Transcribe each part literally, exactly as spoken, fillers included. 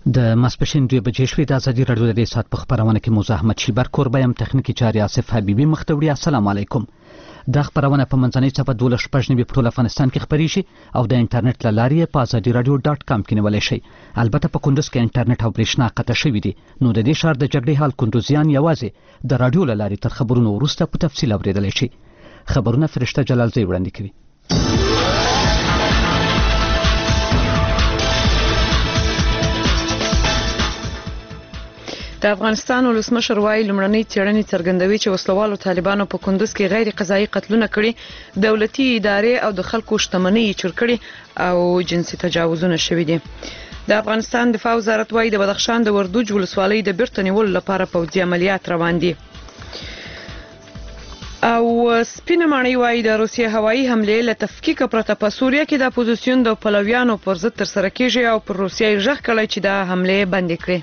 د ماسپښین دوه بجې شوې د ازادي راډیو د دې ساعت په خپرونه کې موزه احمد شیبر کوربه یم، تخنیکي چارې آصف حبیبي مخ ته وړي. السلام علیکم. دا خپرونه په منځنۍ څپه دولس شپږ نوي په ټول افغانستان کې خپریږي او د انټرنیټ له لارې په ازادي راډیو ډاټ کام کې نیولی شئ. البته په کندوز کې انټرنیټ او برېښنا قطع شوي دي، نو د دې ښار د جګړې حال کندوزیان یوازې د راډیو له لارې تر خبرونو وروسته په تفصیل اورېدلی شي. خبرونه فرشته جلالزی وړاندې کوي. د افغانستان ولسمشر وايي لومړنۍ څېړنې څرګندوي چې وسلوالو طالبانو په کندوز کې غیر قضایي قتلونه کړي، دولتي ادارې او د خلکو شتمنۍ چور کړي او جنسي تجاوزونه شوي دي. د افغانستان دفاع وزارت وايي د بدخشان د وردوج ولسوالۍ د بیرته نیولو لپاره پوځي عملیات روان دي. او سپینه ماڼۍ وايي د روسیې هوایي حملې له تفکیک پرته په سوریه کې د اپوزیسیون د پلویانو پر ضد ترسره کیږي او پر روسیې ژغ کړی چې دا حملې بندې کړي.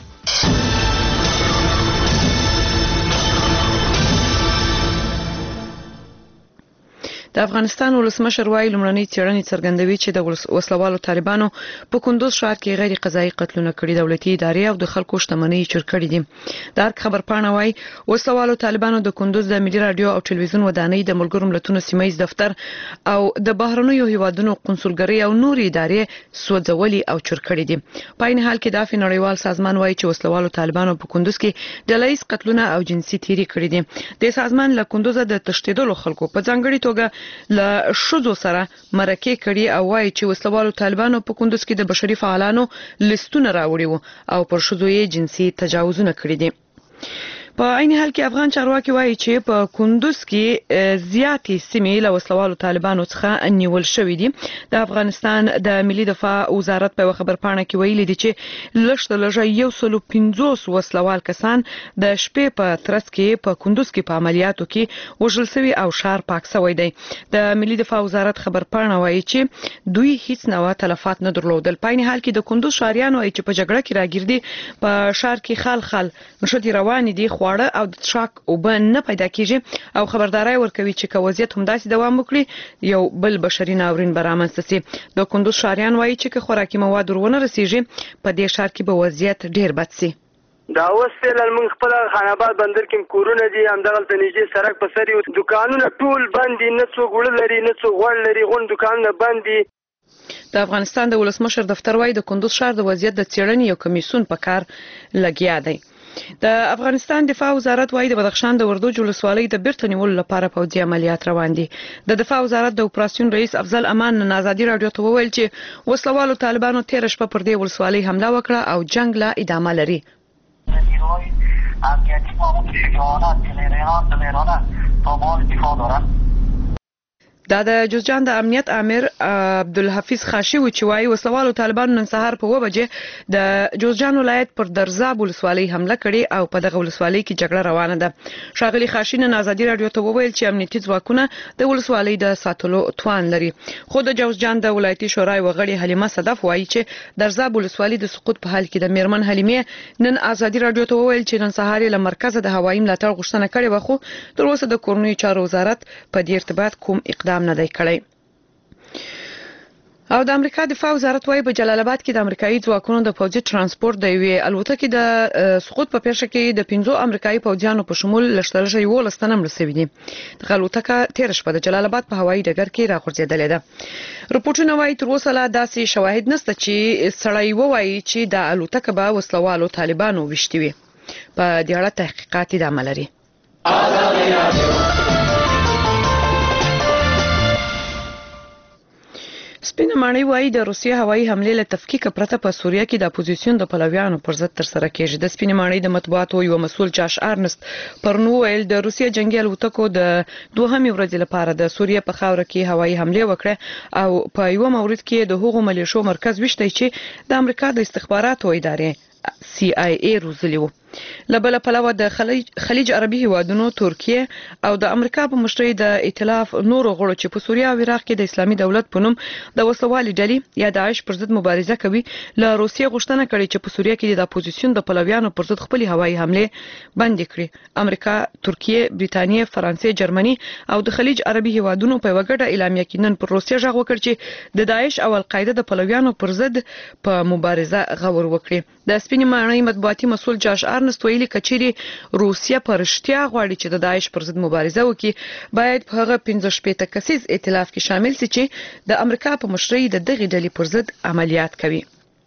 د افغانستان ولسمشر وايي لومړنۍ څېړنې څرګندوي چې د وسلوالو طالبانو په کندوز ښار کې غیر قضایي قتلونه کړي، دولتي ادارې او د خلکو شتمنۍ چور کړي دي. د ارګ خبرپاڼه وايي وسلوالو طالبانو د کندوز د ملي راډیو او ټلویزیون ودانۍ، د ملګرو ملتونو سیمه ییز دفتر او د بهرنیو هیوادونو قونسلګرۍ او نورې ادارې سوځولي او چور کړي دي. په عین حال کې د عفو نړیوال سازمان وايي چې وسلوالو طالبانو په کندوز کې ډله ییز قتلونه او جنسي تیري کړي دي. د سازمان له کندوز د تښتېدلو خلکو په ځانګړي توګه له شذو سره مرکه کړي او وايي چې وسلوالو طالبانو په کندوز کې د بشري فعالانو لیستونه راوړي وو او پر شذو یې جنسي تجاوزونه کړي دي. په عین حال کې افغان چارواکي وايي چې په کندوز کې زیاتې سیمې له وسلوالو طالبانو څخه نیول شوې دي. د افغانستان د ملي دفاع وزارت په خبرپاڼه کې ویلي دي چې لږ تر لږه یو سل او پنځوس وسلوال کسان د شپې په ترڅ کې په کندوز کې په عملیاتو کې وژل شوي او ښار پاک شوی دی. د ملي دفاع وزارت خبرپاڼه وايي چې دوی هیڅ نوع تلفات نه درلودل. په عین حال کې د کندوز ښاریان وايي چې په جګړه کې راګردي په ښار کې خال خال نشټي روان دي، خواړه او د څښاک اوبه نه پیدا کیږي او خبرداري ورکوي چې که وضعیت همداسې دوام وکړي یو بل بشري ناورین به رامنځته شي. د کندوز ښاریان وايي چې که خوراکي مواد ورونه رسیږي په دې ښار کې به وضعیت ډیر بد شي. دا اوس فعلا موږ خپل خاناباد بندر کې کورونه دي، همدغلته نږدې سړک په سر یو دکانونه ټول بند دي، نه څوک وړه لري نه څوک غوړ لري، غون دکانونه بند دي. د افغانستان د ولسمشر دفتر وايي د کندوز ښار د وضعیت د څېړنې یو کمیسیون په کار لګیا دی. د افغانستان دفاع وزارت وايي د بدخشان د وردوج ولسوالۍ د بیرته نیولو لپاره پوځي عملیات روان دي. د دفاع وزارت د اپراسیون رئیس افضل امان نن ازادي راډیو ته وویل چې وسلوالو طالبانو تیر شپه پر دې ولسوالۍ حمله وکړه او جنگ لا ادامه لري. دا د جوزجان د امنیت امیر عبدالحفیظ خاشي و چې وايي وسلوالو طالبانو نن سهار په اوه بجې د جوزجان ولایت پر درزاب ولسوالۍ حمله کړې او په دغه ولسوالۍ کې جګړه روانه ده. ښاغلي خاشي نن ازادي راډیو ته وویل چې امنیتي ځواکونه د ولسوالۍ د ساتلو توان لري. خو د جوزجان د ولایتي شورای وغړي حلیمه صدف وايي چې درزاب ولسوالۍ د سقوط په حال کې د میرمن حلیمه نن ازادي راډیو ته وویل چې نن سهار له مرکز د هوایي ملاتړ غوښتنه کړې و، خو تر اوسه د کورنیو چارو وزارت په دې ارتباط کوم اقدام نه دی کړی. او د امریکا دفاع وزارت وايي په جلال آباد کې د امریکایي ځواکونو د پوځي ترانسپورت د یوې الوتکې د سقوط په پیښه کې د پنځو امریکایي پوځیانو په شمول لشتلشه یولس تنه مړه شوي دي. دغه الوتکه تیر شپه د جلال آباد په هوایي ډګر کې راغورځېدلې ده. رپورټونه وايي تر اوسه لا داسې شواهد نشته چې سړی ووایي چې د الوتکه به وسلوالو طالبانو وشتي وي. په دې اړه تحقیقات ادامه لري. سپینه ماڼۍ وايي د روسیې هوایي حملې له تفکیک پرته په سوریه کې د اپوزیسیون د پلویانو پر ضد ترسره کیږي. د سپینه ماڼۍ د مطبوعاتو یو مسؤل جاش ارنست پرنو ویل د روسیې جنگي الوتکو د دوهمې ورځې لپاره د سوریه په خاوره کې هوایي حمله وکړه او په یو مورد کې د هغو ملیشو مرکز وشته چې د امریکا د استخباراتو ادارې سی آی ای روزلی وو. لبل پلوه د خلیج خلیج عربي هیوادونو ترکیه او د امریکا په مشرۍ د ائتلاف نورو غړو چې په سوریه او عراق کې د اسلامي دولت په نوم د وسوالي ډلې یا داعش پر ضد مبارزه کوي له روسیې غوښتنه کړې چې په سوریه کې د اپوزیسیون د پلویانو پر ضد خپل هوایي حمله بند کړي. امریکا، ترکیه، بریتانیا، فرانسې، جرمني او د خلیج عربي هیوادونو په وګړه اعلامیه کې نن پر روسیې ژغ وکړ چې د داعش او القاعده د پلویانو پر ضد په مبارزه غور وکړي. د سپینې ماڼۍ مطبوعاتي مسؤل جاش ارنست ویلي کچيري روسیه پر رښتیا غواړي چې د داعش پر ضد مبارزه وکړي باید په هغه پنځه شپېته کسیز ائتلاف کې شامل شي چې د امریکا په مشرۍ د دغه ډلې پر ضد عملیات کوي.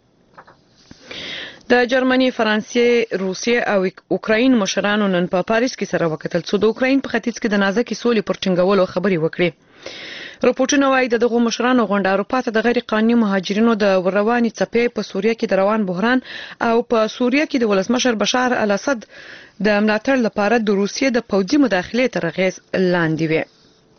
د جرمني، فرانسې، روسیې او اوکراین مشرانو نن په پاریس کې سره وکتل چې د اوکراین په ختیځ کې د نازکې سولې پر ټینګولو خبرې وکړي. راپورټونه وايي د دغه مشرانو غونډه اروپا ته د غیر قانوني مهاجرینو د رواني څپې په سوریه کې د روان بحران او په سوریه کې د ولسمشر بشار الاسد د ملاتړ لپاره د روسیې د پوځي مداخلې تر اغېز لاندې وي.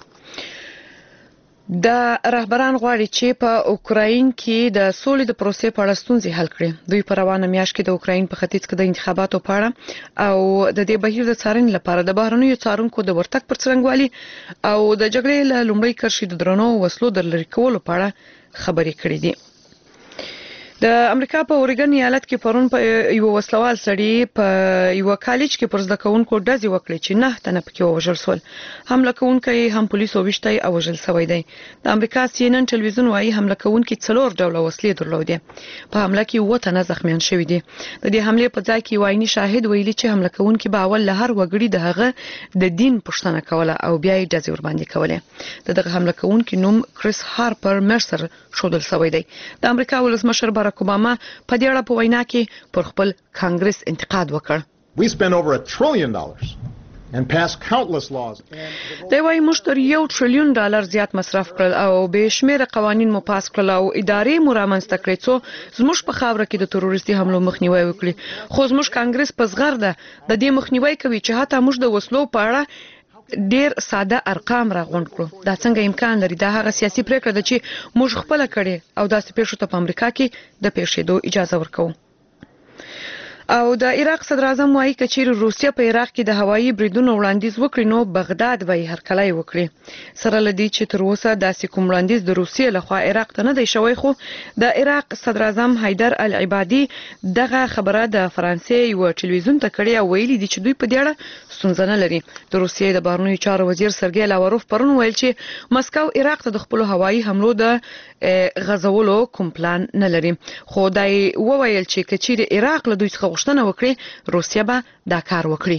د رهبران غواړي چې په اوکراین کې د سولې د پروسې په اړه ستونزې حل کړي. دوی په روانه میاشت کې د اوکراین په ختیځ کې د انتخاباتو په اړه او د دې بهیر د څارنې لپاره د بهرنیو څارونکو د ورتګ پر څرنګوالي او د جګړې له لومړۍ کرښې د درنو وسلو د لرې کولو په اړه خبرې کړې دي. د امریکا په اورګن ایالت کې پرون په یو وسلوال سړي په یو کالج کې پر زده کوونکو ډزې وکړې چې نه تنه پکې وژل شول. حمله کوونکی هم پولیسو وشتای او وژل شوی دی. د امریکا سی ان ان ټلویزیون وايي حمله کوونکی څلور ډوله وسلې درلودې. په حمله کې اووه تنه زخمیان شوي دي. د دې حمله په ځای کې وایي شاهد ویلي چې حمله کوونکی به اول له هر وګړي د هغه د دین پوښتنه کوله او بیا یې ډزې ور باندې کولې. دغه حمله کوونکی نوم کریس هارپر مرسر شودل شوی دی. د امریکا ولسمشر باراک اوباما په دې اړه په وینا کې پر خپل کانګرس انتقاد وکړ. We spend over a trillion dollars and pass countless laws. دا وايي موږ تر یو ټریلیون ډالر زیات مصرف کړل او به شمیره قوانین مو پاس کړل او ادارې مو رامنځته کړې څو زموږ په خاوره کې د تروریستي حملو مخنیوي وکړي. خو زموږ کانګرس په زغر ده د دې مخنیوي کوي چې حتی موږ د وسلو په اړه ډیر ساده ارقام راغونډ کړو. دا څنګه امکان لري؟ دا هغه سیاسي پریکړه ده چې موږ خپل کړي او داسې پیښو ته په امریکا کې د پیښېدو اجازه ورکوو. او د عراق صدر اعظم وايي چې روسیه په عراق کې د هوایي بریدونو وړاندیز وکړي نو بغداد به هرکلی وکړي. سره لدی چې تر اوسه داسې کوم وړاندیز د روسیې لخوا عراق ته نه دی شوی خو د عراق صدر اعظم حیدر العبادي دغه خبره د فرانسې یو ټلویزیون ته کړې او ویلي دي چې دوی په دې اړه ستونزه نه لري. د روسیې د بهرنیو چارو وزیر سرګی لاوروف پرون ویل چې مسکو عراق ته د خپل هوایي حملو د غزولو کوم پلان نه لري. خو دای وویل چې کچیر عراق له دوی څخه غوښتنه وکړي روسیه به دا کار وکړي.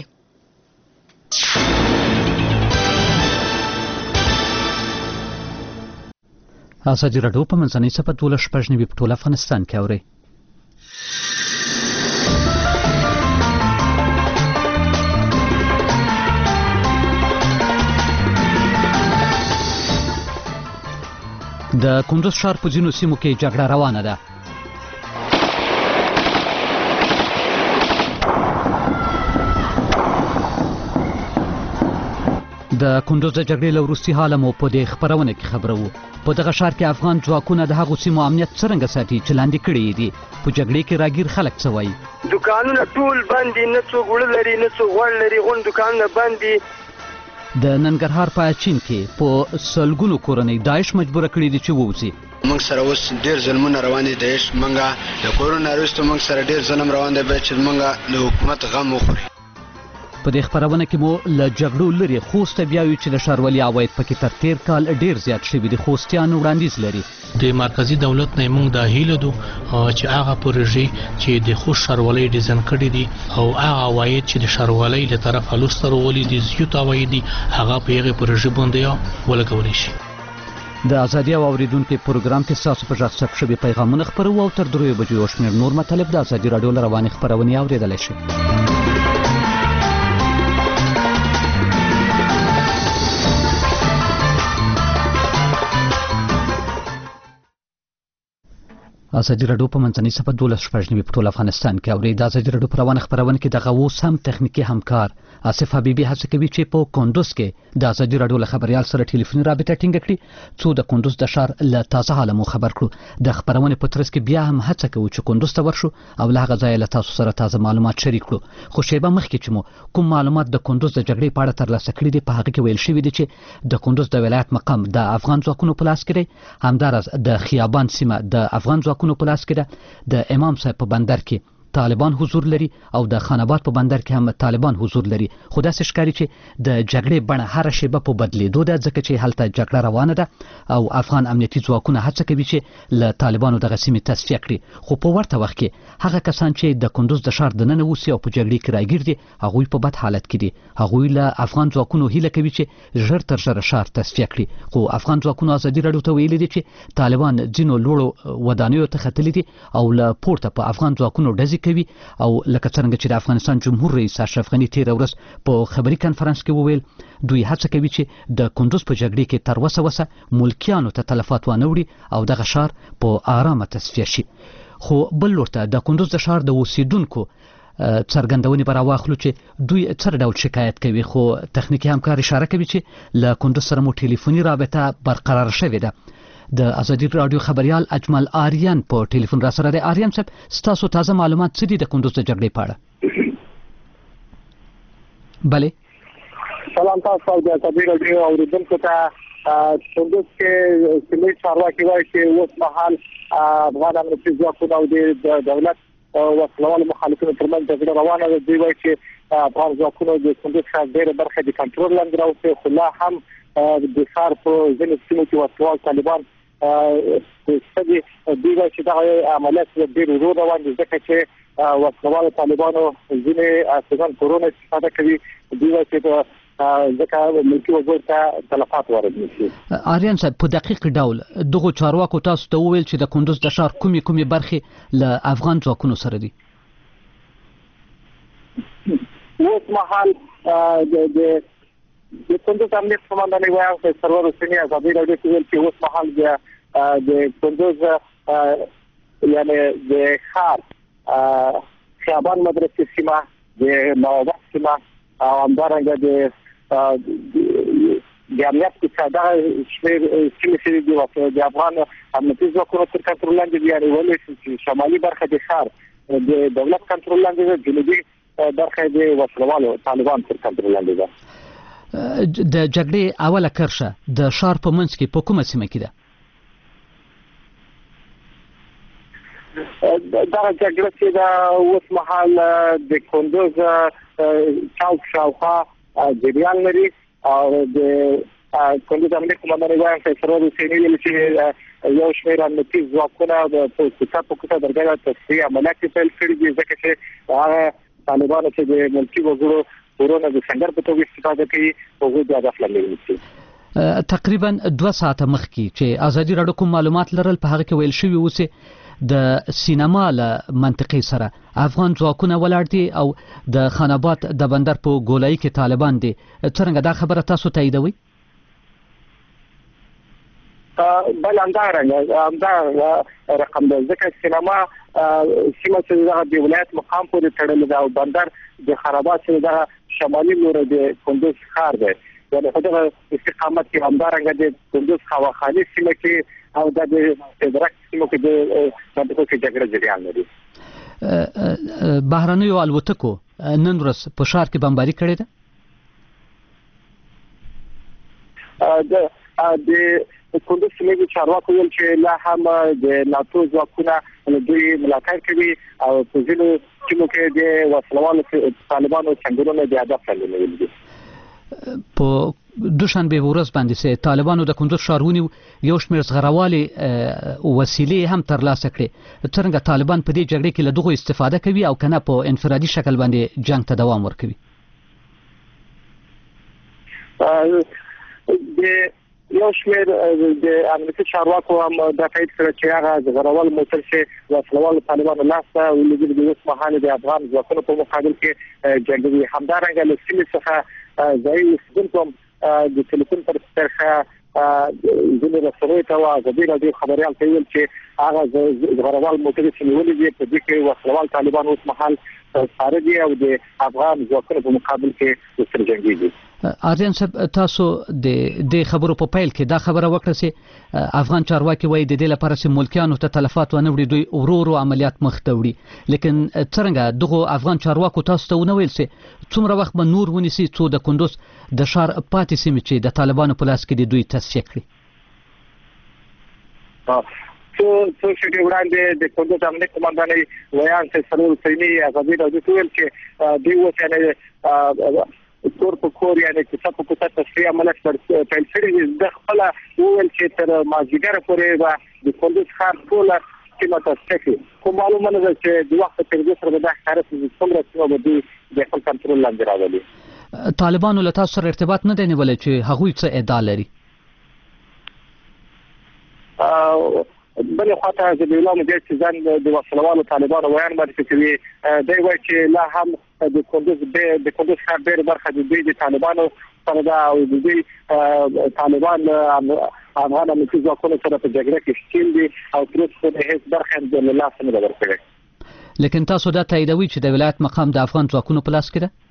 ازادي راډیو په منځنۍ صفحه دوله شپږ نوي په ټول افغانستان کې اوري. د کندوز ښار په ځینو سیمو کې جګړه روانه ده. د کندوز د جګړې له وروستي حاله مو په دې خبرونه کې خبرو. په دغه ښار کې افغان ځواکونه د هغو سیمو امنیت څرنګه ساتي چې لاندې کړي دي. په جګړې کې راګیر خلک څه وایي؟ دکانونه ټول بند دي، نه څوک وړه لري نه څوک غوړ لري، غون دکانونه بند دي. د ننګرهار په اچین کې په سلګونو کورنۍ داعش مجبوره کړي دي چې ووځي. موږ سره اوس ډیر ظلمونه روان دي. داعش موږ د کورونا وروسته موږ سره ډیر ظلم روان دی چې موږ د حکومت غم وخوري. په دې خبرونه کې مو له جګړو لري خوست بیا وی چې د ښاروالي عواید پکې تر تیر کال ډیر زیات شوي دي. خوستیانو وړاندیز لري د مرکزی دولت نه موږ د هیله دو چې هغه پروژې چې د خوست ښاروالۍ ډیزاین کړي دي او هغه عواید چې د ښاروالۍ له طرفه لوستر ولې دي زیات عواید دي هغه په هغه پروژې باندې ولګول شي. د ازادي او اوریدونکو پروګرام کې تاسو په ځخ ثبت شوی پیغامونه خبرو او تر دریو بجو شمیر نور مطلب د ازادي رادیو رواني خبرونه اوریدل شي. ازادي راډیو په منځنۍ صفحه دوله شپږ نوي په ټول افغانستان کې اوري. د ازادي راډیو په روانه خبرونه کې دغه اوس هم تخنیکی همکار آصف حبیبي هڅه کوي چې په کندوز کې د ازادي راډیو له خبريال سره ټلیفوني رابطه ټینګه کړي څو د کندوز د ښار له تازه حاله مو خبر کړو. د خبرونه په ترڅ کې بیا هم هڅه کوو چې کندوز ته ورشو او له هغه ځایه له تاسو سره تازه معلومات شریک کړو. خو شیبه مخکې چې مو کوم معلومات د کندوز د جګړې په اړه ترلاسه کړي دي په هغه کې ویل شوي دي چې د کندوز د ولایت مقام د افغان ځواکونو په لاس کې دی. همداراز د خیابان سیمه د افغان ځواکونو په لاس کې ده. د امام صاحب په بندر کې طالبان حضور لري او د خاناباد په بندر کې هم طالبان حضور لري خو داسې ښکاري چې د جګړې بڼه هر شیبه په بدلیدو ده ځکه چې هلته جګړه روانه ده او افغان امنیتي ځواکونه هڅه کوي چې له طالبانو دغه سیمې تصفیه کړي خو په ورته وخت کې هغه کسان چې د کندوز د ښار دننه اوسي او په جګړې کې راګیر دي هغوی په بد حالت کې دي هغوی له افغان ځواکونو هیله کوي چې ژر تر ژره ښار تصفیه کړي خو افغان ځواکونو ازادي راډیو ته ویلي دي چې طالبان ځینو لوړو ودانیو ته ختلي دي او له پورته په افغان ځواکونو ډزې کوي او لکه څرنګه چې د افغانستان جمهور رئیس اشرف غني تېره ورځ په خبري کنفرانس کې وویل دوی هڅه کوي چې د کندوز په جګړې کې تر وسه وسه ملکیانو ته تلفات وانه وړي او دغه ښار په آرامه تصفیه شي خو بل لور ته د کندوز د ښار د اوسیدونکو څرګندونې به راواخلو چې دوی څه ډول شکایت کوي خو تخنیکي همکار اشاره کوي چې له کندوز سره مو ټلیفوني رابطه برقرار شوې ده د ازادي راډیو خبريال اجمل آریان په ټلیفون را سره دی. آریان صاحب ستاسو تازه معلومات څه دي د کندوز د جګړې په اړه؟ بله سلام تاسو د ازادي راډیو اوریدونکو ته. کندوز کې سیمې چارواکي وایي چې اوس مهال افغان امنیتي ځواکونه او د دولت وسلوال مخالفینو ترمنځ جګړه روانه ده. دوی وایي چې افغان ځواکونه د کندوز ښار ډېره برخه د کنټرول لاندې راوستې خو لا هم د ښار په ځینو سیمو کې وسلوال طالبان ستدي. دوی وایي چې دغه عملیات ډېر ورو روان دي ځکه چې وسلوال طالبانو ځینې افغان کورونه استفاده کوي. دوی وایي چې ځکه ملکي وګړو ته تلفات وارد نشي. آریان صاحب په دقیق ډول دغه چارواکو تاسو ته وویل چې د کندوز د ښار کومې کومې برخې له افغان ځواکونو سره دي؟ اوس مهال د کندوز امنیت قومندان وایي سرور حسیني ازادي راډیو ته ویل چې اوس مهال د کندوز یعنی د ښار خیابان مدرسې سیمه د نوابت سیمه او همدارنګه د د امنیت په څاده شمیر سیمې دي د افغان امنیتي ځواکونو تر کنټرول لاندې دي. یعنې ولې شمالي برخه د ښار د دولت کنټرول لاندې ده، جنوبي برخه د وسلوالو طالبان تر کنټرول لاندې ده. د جګړې اوله کرښه د ښار په منځ کې په کومه سیمه کې ده؟ دا جګړه چې دا اوس مهال د کندوز چوک شاوخوا جریان لري او د کندوز امنیت قومندان وایي سرور حسیني ویل چې یو شمېر امنیتي ځواکونه د کوڅه په کوڅه درګاه تصفیې عملیات پیل کړي دي ځکه چې هغه طالبانو چې د ملکي وګړو کورونه د سنگر په توګه استفاده کوي هغوی د هدف لاندې ونیسي. تقریبا دوه ساعته مخکې چې ازادي راډیو کوم معلومات لرل په هغه کې ویل شوي و چې د سینما له منطقې سره افغان ځواکونه ولاړ دي او د خاناباد د بندر په ګولایي کې طالبان دي. څرنګه دا خبره تاسو تاییدوي؟ بل همدارنګه همدا رقم ده ځکه سینما سیمه چې دغه د ولایت مقام پورې تړلې ده او بندر د خرابات چې دغه شمالي لور د کندوز ښار دی. یعنې په دغه استقامت کې همدارنګه د کندوز خواخاني سیمه کې او د درک سیمو کې د منطقو کې جګړه جریان لري. بهرنیو الوتکو نن ورځ په ښار کې بمباري کړې ده؟ د کندوز سیمې چارواکو ویل چې لا هم د ناتو ځواکونه دوی ملاتړ کوي او په ځینو سیمو کې د وسلوالو طالبانو څنګهونه د هدف لاندې نیولي دي. په دوشنبه ورځ باندې سه طالبانو د کندوز ښارونی یو شمېر زغروالي وسیلې هم ترلاسه کړې. څنګه طالبان په دې جګړه کې له دغه استفاده کوي او کنه په انفرادي شکل باندې جنگ ته دوام ورکوي؟ د یو شمېر د امنیتي چارواکو هم دا تایید کړی چې هغه زغروال موټر چې وسلوال طالبانو لاسته ولګي د اوس مهال د افغان ځواکونو په مقابل کې جنګي. همدارنګه له سیمې څخه ځایي اوسېدونکو د ټلیفون پر طرفه ځینې رسنیو ته ازادي راډیو خبريال ته ویل چې هغه زغروال موټر چې نیولې دي په دې کې وسلوال طالبان اوس مهال سره دي او د افغان ځواکونو په مقابل کې سره جنګيږي. آریان صاحب تاسو د دې خبرو په پیل کې دا خبره وکړه چې افغان چارواکي وایي د دې لپاره چې ملکیانو ته تلفات ونه وړي دوی ورو ورو عملیات مخ ته وړي، لیکن څنګه دغه افغان چارواکو تاسو ته ونه ویل چې څومره وخت به نور ونیسي څو د کندوز د ښار پاتې سیمې چې د طالبانو په لاس کې دي دوی تصفیه کړي؟ څو څو شېبې وړاندې د کندوز امنیت قومندانۍ ویان سرور حسیني ازادي راډیو ته ویل چې دوی اوس یعنې کور په کور یعنې کوڅه په کوڅه تصفیه عملیات پیل کړي د خپله وویل چې تر مازدیګره پورې به د کندوز ښار ټوله سیمه تصفیه کړي خو معلومه نه ده چې د وخت په تېرېدو سره به دا ښکاره شي چې څومره سیمه به دوی د خپل کنټرول لاندې راولي. طالبانو له تاسو سره ارتباط نه دی نیولی چې هغوی څه ادعا لري؟ بلې خواته حزب الله مجاهد چې ځان د وسلوالو طالبانو ویان باندې کوي دی وایي چې لا هم د کندوز د کندوز ښار ډېره برخه د دوی د طالبانو سره ده او د دوی طالبان افغان امنیتي ځواکونو سره په جګړه کې ښکیل دي او تر اوسه پورې هېڅ برخه یې له لاسه نه ده ورکړې. لیکن تاسو دا تاییدوي چې د ولایت مقام د افغان ځواکونو په لاس کې ده؟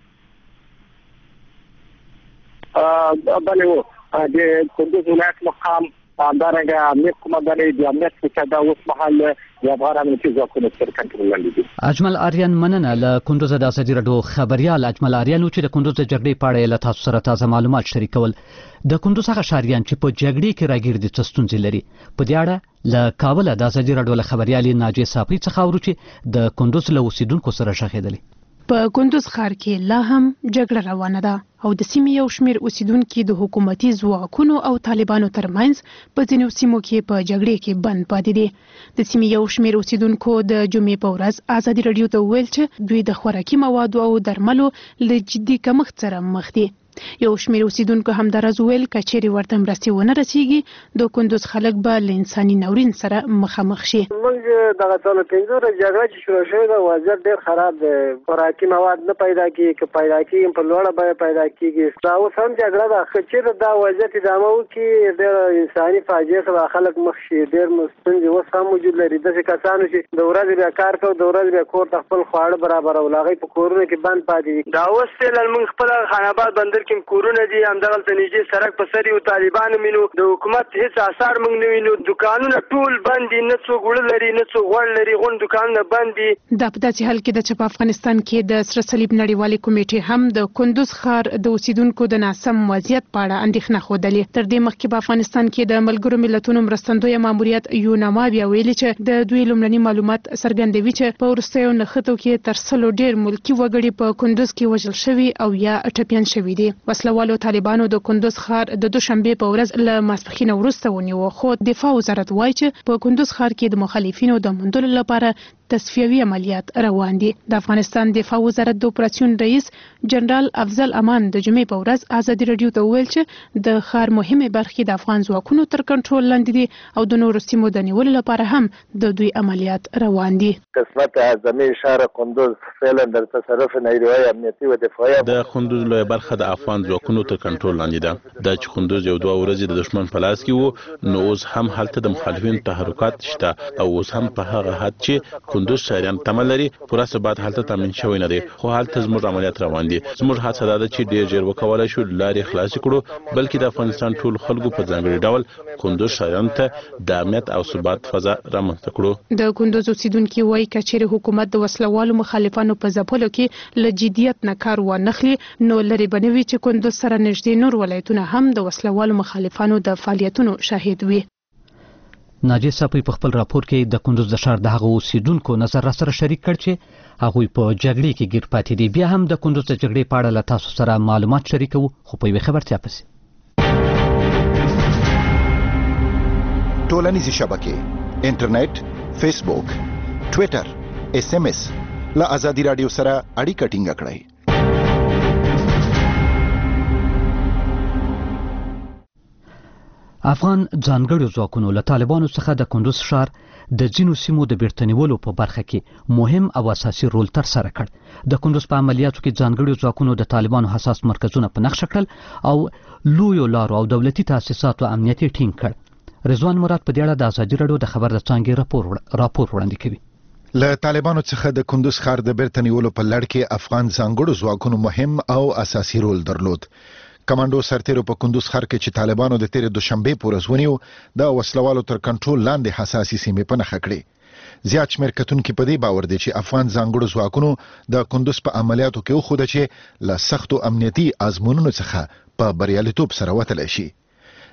بلې و د کندوز ولایت مقام همدارنګه امنیت قومندانۍ د امنیت څخه دا اوس مهال د افغان امنیتي ځواکونو تر کنټرول لاندې دي. اجمل آریان مننه. له کندوز د ازادي راډیو خبريال اجمل آریان چې د کندوز د جګړې په اړه له تاسو سره تازه معلومات شریکول. د کندوز هغه ښاریان چې په جګړې کې راګیر دي څه ستونزې لري، په دې اړه له کابل د ازادي راډیو له خبريال ناجیه صافي څخه اورو چې د کندوز له اوسیدونکو سره شخېدلې. په کندوز ښار کې لا هم جګړه روانه ده او د سیمې یو شمېر اوسیدونکي د حکومتي ځواکونو او طالبانو ترمنځ په ځینو سیمو کې په جګړې کې بند پاتې دي. د سیمې یو شمېر اوسیدونکو د جمعې په ورځ ازادي راډیو ته وویل چې دوی د خوراکي موادو او درملو له جدي کمښت سره مخ دي. یو شمېر اوسیدونکو همداراز وویل که چیرې ورته مرستې ونه رسیږي د کندوز خلک به له انساني ناورین سره مخامخ شي. موږ دغه څلور پنځه ورځې جګړه چې شروع شوې ده وضعیت ډېر خراب دی. خوراکي مواد نه پیدا کېږي، که پیدا کېږي په لوړه بیه پیدا کېږي. دا اوس هم جګړه ده. که چیرې دا وضعیت ادامه وکړي ډېر انساني فاجعې سره خلک مخ شي. ډېر ستونزې اوس هم موجود لري. داسې کسانو چې د ورځې بیا کار کوي، د ورځې بیا کور ته خپل خواړه برابرول، هغوی په کورونو کې بند پاتې دي. دا اوس فعلا موږ خپله خان آباد بندر کې کورونه دي، همدغلته نږدې سړک په سر یو طالبان وینو، د حکومت هیڅ اثار موږ نه وینو. دکانونه ټول بند دي، نه څوک وړه لري نه څوک غوړ لري، غون دکانونه بند دي. دا په داسې حال کې ده چې په افغانستان کې د سره صلیب نړیوالې کمیټې هم د کندوز ښار د اوسیدونکو د ناسم وضعیت په اړه اندېښنه ښودلې. تر دې مخکې په افغانستان کې د ملګرو ملتونو مرستندویه ماموریت یوناما بیا ویلي چې د دوی لومړني معلومات څرګندوي چې په وروستیو نښتو کې تر سلو ډېر ملکي وګړي په کندوز کې وژل شوي او یا ټپیان شوي دي. وسلوالو طالبانو د کندوز ښار د دوشنبې په ورځ له ماسپښین وروسته ونیو، خو دفاع وزارت وایي چې په کندوز ښار کې د مخالفینو د موندلو لپاره تصفیوي عملیات روان دي. د افغانستان دفاع وزارت د اپراسیون رئیس جنرال افضل امان د جمعې په ورځ ازادي راډیو ته وویل چې د ښار مهمه برخې د افغان ځواکونو تر کنټرول لاندې دي او د نورو سیمو د نیولو لپاره هم د دوی عملیات روان دي. قسمت اعظمي شهر کندوز فعلا در تصرف نیروهای امنیتی و دفاعی د کندوز لویه برخه د افغان ځواکونو تر کنټرول لاندې ده. دا چې کندوز یو دوه ورځې د دشمن په لاس کې وو، نو اوس هم هلته د مخالفینو تحرکات شته او اوس هم په هغه حد چې کندوز شهریان تمه لري پوره ثبات هلته تامین شوی نه دی، خو هلته زموږ عملیات روان دي. زموږ هڅه دا ده چې ډېر ژر وکولای شو لارې خلاصې کړو، بلکې د افغانستان ټول خلکو په ځانګړي ډول کندوز شهریانو ته د امنیت او ثبات فضا رامنځته کړو. د کندوز اوسیدونکي وایي که چیرې حکومت د وسلوالو مخالفانو په ځپلو کې له جدیت نه کار وانخلي نو لرې به نه وي چې کندوز سره نږدې نور ولایتونه هم د وسلوالو مخالفانو د فعالیتونو شاهد وي. ناجیه صافي په خپل راپور کې د کندوز د ښار د هغو اوسیدونکو نظر را سره شریک کړ چې هغوی په جګړې کې ګیر پاتې دي. بیا هم د کندوز د جګړې په اړه له تاسو سره معلومات شریکوو، خو په یوې خبرتیا پسې. ټولنیزې شبکې، انټرنیټ، فیسبوک، ټویټر، اس ام اس له ازادي راډیو سره اړیکه ټینګه کړئ. افغان ځانګړو ځواکونو له طالبانو څخه د کندوز ښار د ځینو سیمو د بیرته نیولو په برخه کې مهم او اساسي رول ترسره کړ. د کندوز په عملیاتو کې ځانګړو ځواکونو د طالبانو حساس مرکزونه په نښه کړل او لویو لارو او دولتي تاسیساتو امنیت یې ټینګ کړ. رضوان مراد په دې اړه د ازادي راډیو د خبر د څانګې راپور راپور وړاندې کوي. له طالبانو څخه د کندوز ښار د بیرته نیولو په لړ کې افغان ځانګړو ځواکونو مهم او اساسي رول درلود. کمانډو سرتیرو په کندوز ښار کې چې طالبانو د تیرې دوشنبې په ورځ ونیو د وسلوالو تر کنټرول لاندې حساسي سیمې په نښه کړې. زیات شمېر کتونکي په دې باور دي چې افغان ځانګړو ځواکونو د کندوز په عملیاتو کې وښوده چې له سختو امنیتي ازمونونو څخه په بریالیتوب سره وتلی شي.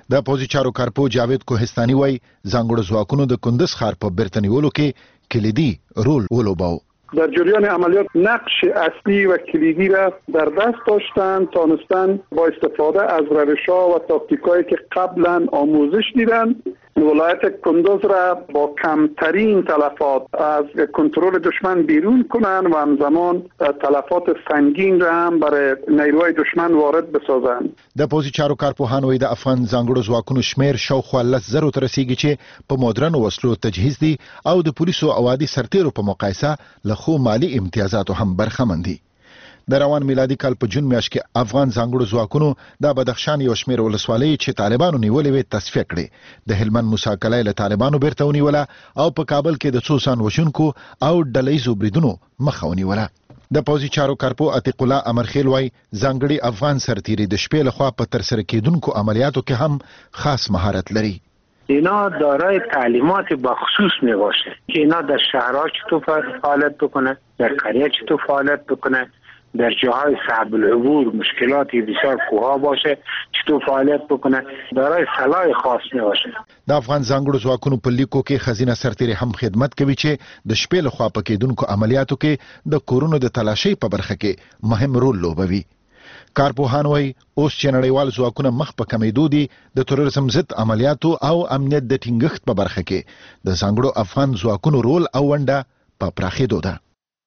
د پوځي چارو کارپو جاوید کوهستاني وای ځانګړو ځواکونو د کندز ښار په بیرته نیولو کې کلیدي رول ولوباو. در جریان عملیات نقش اصلی و کلیدی را در دست داشتند، تانستند با استفاده از روش‌ها و تاکتیکایی که قبلا آموزش دیدند ولایت کندوز را با کمترین تلفات از کنترل دشمن بیرون کنند و همزمان تلفات سنگین را هم برای نیروهای دشمن وارد بسازند. د پوځي چارو کارپوهانو د افغان ځانګړو ځواکونو شمیر شاوخوا لس زرو ته رسیږي چې په مدرنو وسلو تجهیز دي او د پولیسو او عادي سرتیرو په مقایسه له خو مالی امتیازاتو هم برخمن دي. د روان میلادي کال په جون میاشت کې افغان ځانګړو ځواکونو د بدخشان یو شمېر ولسوالۍ چې طالبانو نیولې وې تصفیه کړې. د هلمند موسی کلی له طالبانو بیرته ونیوله او په کابل کې د څو ځان وژونکو او ډلهییزو بریدونو مخه ونیوله. د پوځي چارو کارپو عتیق الله امرخیل وای ځانګړي افغان سرتیري د شپې لخوا په ترسره کېدونکو عملیاتو کې هم خاص مهارت لري. اینا دارای تعلیمات بخصوص می باشه که اینا در شهرها چطور فعالیت بکنه، در قریه چطور فعالیت بکنه، در جاهای صعب العبور مشکلاتی بسیار کوها باشه چطور فعالیت بکنه، دارای صلاح خاص می باشه. د افغان ځانګړو ځواکونو په لیکو کې خزینه سرتیري هم خدمت کوي چې د شپې لخوا په کېدونکو عملیاتو کې د کورونو د تلاشۍ په برخه کې مهم رول لوبوي. کارپوهان وای اوس چې نړیوال ځواکونه مخ په کمیدو دي د تروریزم ضد عملیاتو او امنیت د ټینګښت په برخه کې د ځانګړو افغان ځواکونو رول او ونډه په پراخېدو ده.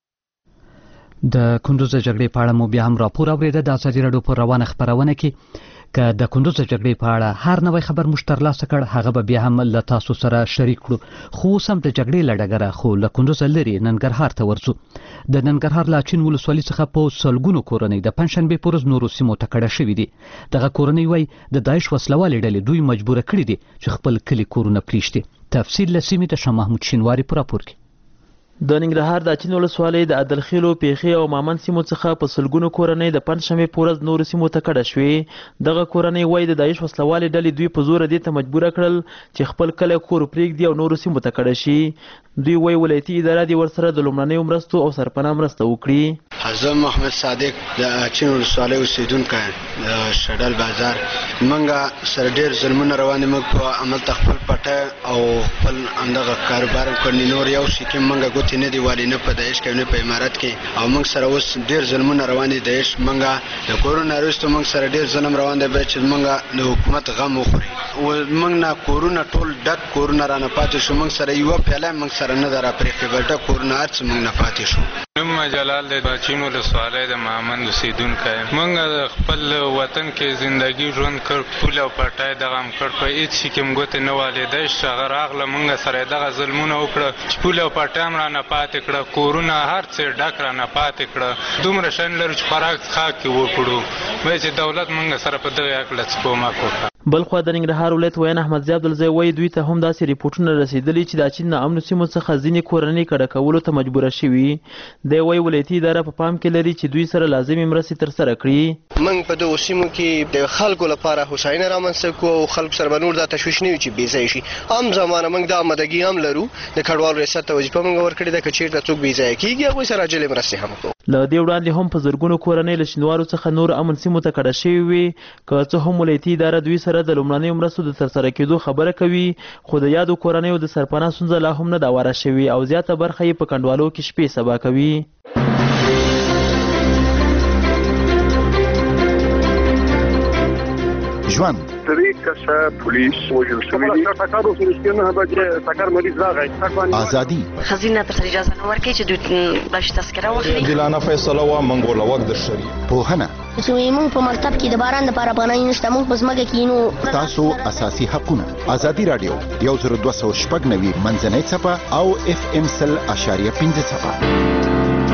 د کندوز جګړې په اړه مو بیا هم راپور اوریده. د ازادي راډیو پر روانه خبرونه کې که د کندوز جګړې په اړه هر نوی خبر موږ ترلاسه کړ هغه به بیا هم له تاسو سره شریک کړو. خو اوس هم د جګړې له ډګره خو له کندوز لرې ننګرهار ته ورځو. د ننګرهار له اچین ولسوالۍ څخه په سلګونو کورنۍ د پنجشنبې په ورځ نورو سیمو ته کډه شوي دي. دغه کورنۍ وایي د داعش وسلوالې ډلې دوی مجبوره کړي دي چې خپل کلي کورونه پرېږدي. تفصیل له سیمې د شاه محمود شینواري په راپور کې. د ننګرهار د اچین ولسوالۍ د عدلخیلو پیښې او مامن سیمو څخه په سلګونو کورنۍ د پنجشنبې په ورځ نورو سیمو ته کډه شوې. دغه کورنۍ وایي د داعش وسلوالې ډلې دوی په زوره دې ته مجبوره کړل چې خپل کلی کور پرېږدي او نورو سیمو ته کډه شي. دوی وایي ولایتي اداره دې ورسره د لومړنیو مرستو او سرپناه مرسته وکړي. حضرت محمد صادق د اچین ولسوالۍ اوسیدونکی د شډل بازار منګه سره ډېر ظلمونه روان دي. موږ په عمل خپل پټه او خپل همدغه کاروبار هم کړی نور یو شي کې موږ ګوتې نه دي والي نه په داعش کې نه په امارت کې او موږ سره اوس ډېر ظلمونه روان دي. داعش موږ د کورونا وروسته موږ سره ډېر ظلم روان دی باید چې موږ د حکومت غم وخوري. موږ نه کورونا ټول ډک کورونا رانه پاتې شو. موږ سره یوه پیاله موږ سره نه ده راپرېښې بل ډک کورونا هر څه موږ نه پاتې شو. نوم جلال د اچین ولسوالۍ د مامن اوسیدونکی یم. موږ د خپل وطن کې زندګي ژوند کړ پول او پټای دغه هم کړ په هېڅ شي کې م ګوتې نه والېدی هغه راغله موږ سره یې دغه ظلمونه وکړه چې پول او پټای هم رانه پاتې کړه کورونه هر څه ډک رانه پاتې کړه. دومره شن لرو چې خوراک څښاک کې وکړو وایي چې دولت موږ سره په دغه هکله څه کومک وکړه. بلخوا د ننګرهار ولایت ویان احمدزی عبدالزی وایي دوی ته هم داسې ریپورټونه رسېدلي چې د اچین د امنو سیمو څخه ځینې کورنۍ کډه کولو ته مجبوره شوي. دی وایي ولایتي اداره په پام کې لري چې دوی سره لازمي مرستې ترسره کړي. موږ په دغو سیمو کې د خلکو لپاره هوساینه رامنځته کړو او خلکو سره به نور دا تشویش نه وي چې بې ځایه شي. عام زمانه موږ دا آمادګي هم لرو. د کډوالو ریاست ته وظیفه موږ ورکړې ده که چېرته څوک بې ځایه کېږي هغوی سره عاجلې مرستې هم کوو. له دې وړاندې هم په زرګونو کورنۍ له شینوارو څخه نور امن سیمو ته کډه شوي وي. که څه هم ولایتي اداره دوی سره د لومړنیو مرستو د ترسره کېدو خبره کوي خو د یادو کورنیو د سرپناه ستونزه لا هم نه ده واره شوې او زیاته برخه یې په کنډوالو کې شپې سبا کوي. ژوند درې کسه پولیس وژل شوي دي. ټکر وسو نه بچ ټکر مریض راغی. ازادي خزینه ته اجازه نه ورکړي چې دوی باش تذکره واخلي. دلانه فیصله وا منګول وخت د شری پوهنه چې موږ په مکتب کې د باران لپاره پناه نشته موږ په ځمکه کې نو تاسو اساسي حقوقونه. ازادي رادیو یو زر دوه سوه شپږ نوي منځنۍ څپه او اف ام سل اشاریه پنځه څپه.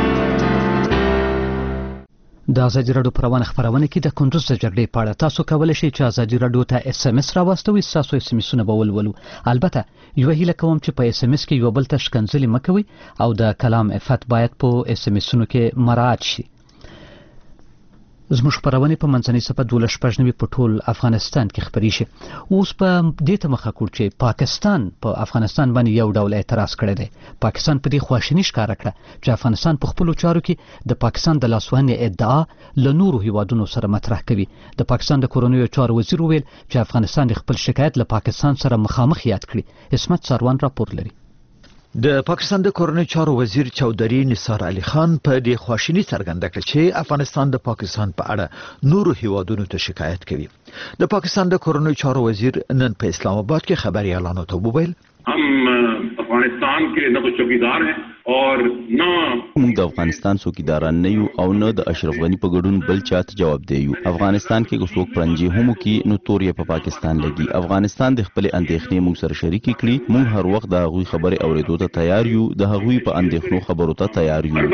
د ازادي راډیو پر روانه خبرونه کې د کندوز د جګړې په اړه تاسو کولی شئ چې ازادي راډیو ته اس ام اس راواستوئ. ستاسو اس ام اسونه به ولولو. البته یوه هیله کوم چې په اس ام اس کې یو بل ته ښکنځلې مه کوئ او د کلام عفت باید په اس ام اسونو کې مراعات شي. زموږ خبرونه په منځنۍ صفه دولس شپږ په ټول افغانستان کې خبري شي. اوس په دې ته مخه کړ چې پاکستان په افغانستان باندې یو ډول اعتراض کړی دی. پاکستان په دې خواشینی ښکارا کړه چې افغانستان په خپل چارو کې د پاکستان د لاسوهنې ادعا له نورو هیوادونو سره مطرح کوي. د پاکستان د کورونیو چارو وزیر ویل چې افغانستان خپل شکایت له پاکستان سره مخامخ یاد کړي. اسمت سروان راپور لري. د پاکستان د کورنۍ چارو وزیر چودري نثار علي خان په دې خواشینی څرګنده کړه چې افغانستان د پاکستان په اړه نورو هیوادونو ته شکایت کوي. د پاکستان د کورنۍ چارو وزیر نن په اسلام آباد کې خبري اعلان وکړ. हम افغانستان के न तो चौकीदार हैं और न موږ د افغانستان څوکیداران نه یو او نه د اشرف غنی په ګډون بل چاته جواب دیو. افغانستان کې څوک پرنجي هم کې نو تور په پاکستان لګي. افغانستان د خپل اندېښنې موږ سره شریک کړي. موږ هر وخت د هغوی خبرې اورېدو ته تیار یو. د هغوی په اندېښنو خبرو ته تیار یو.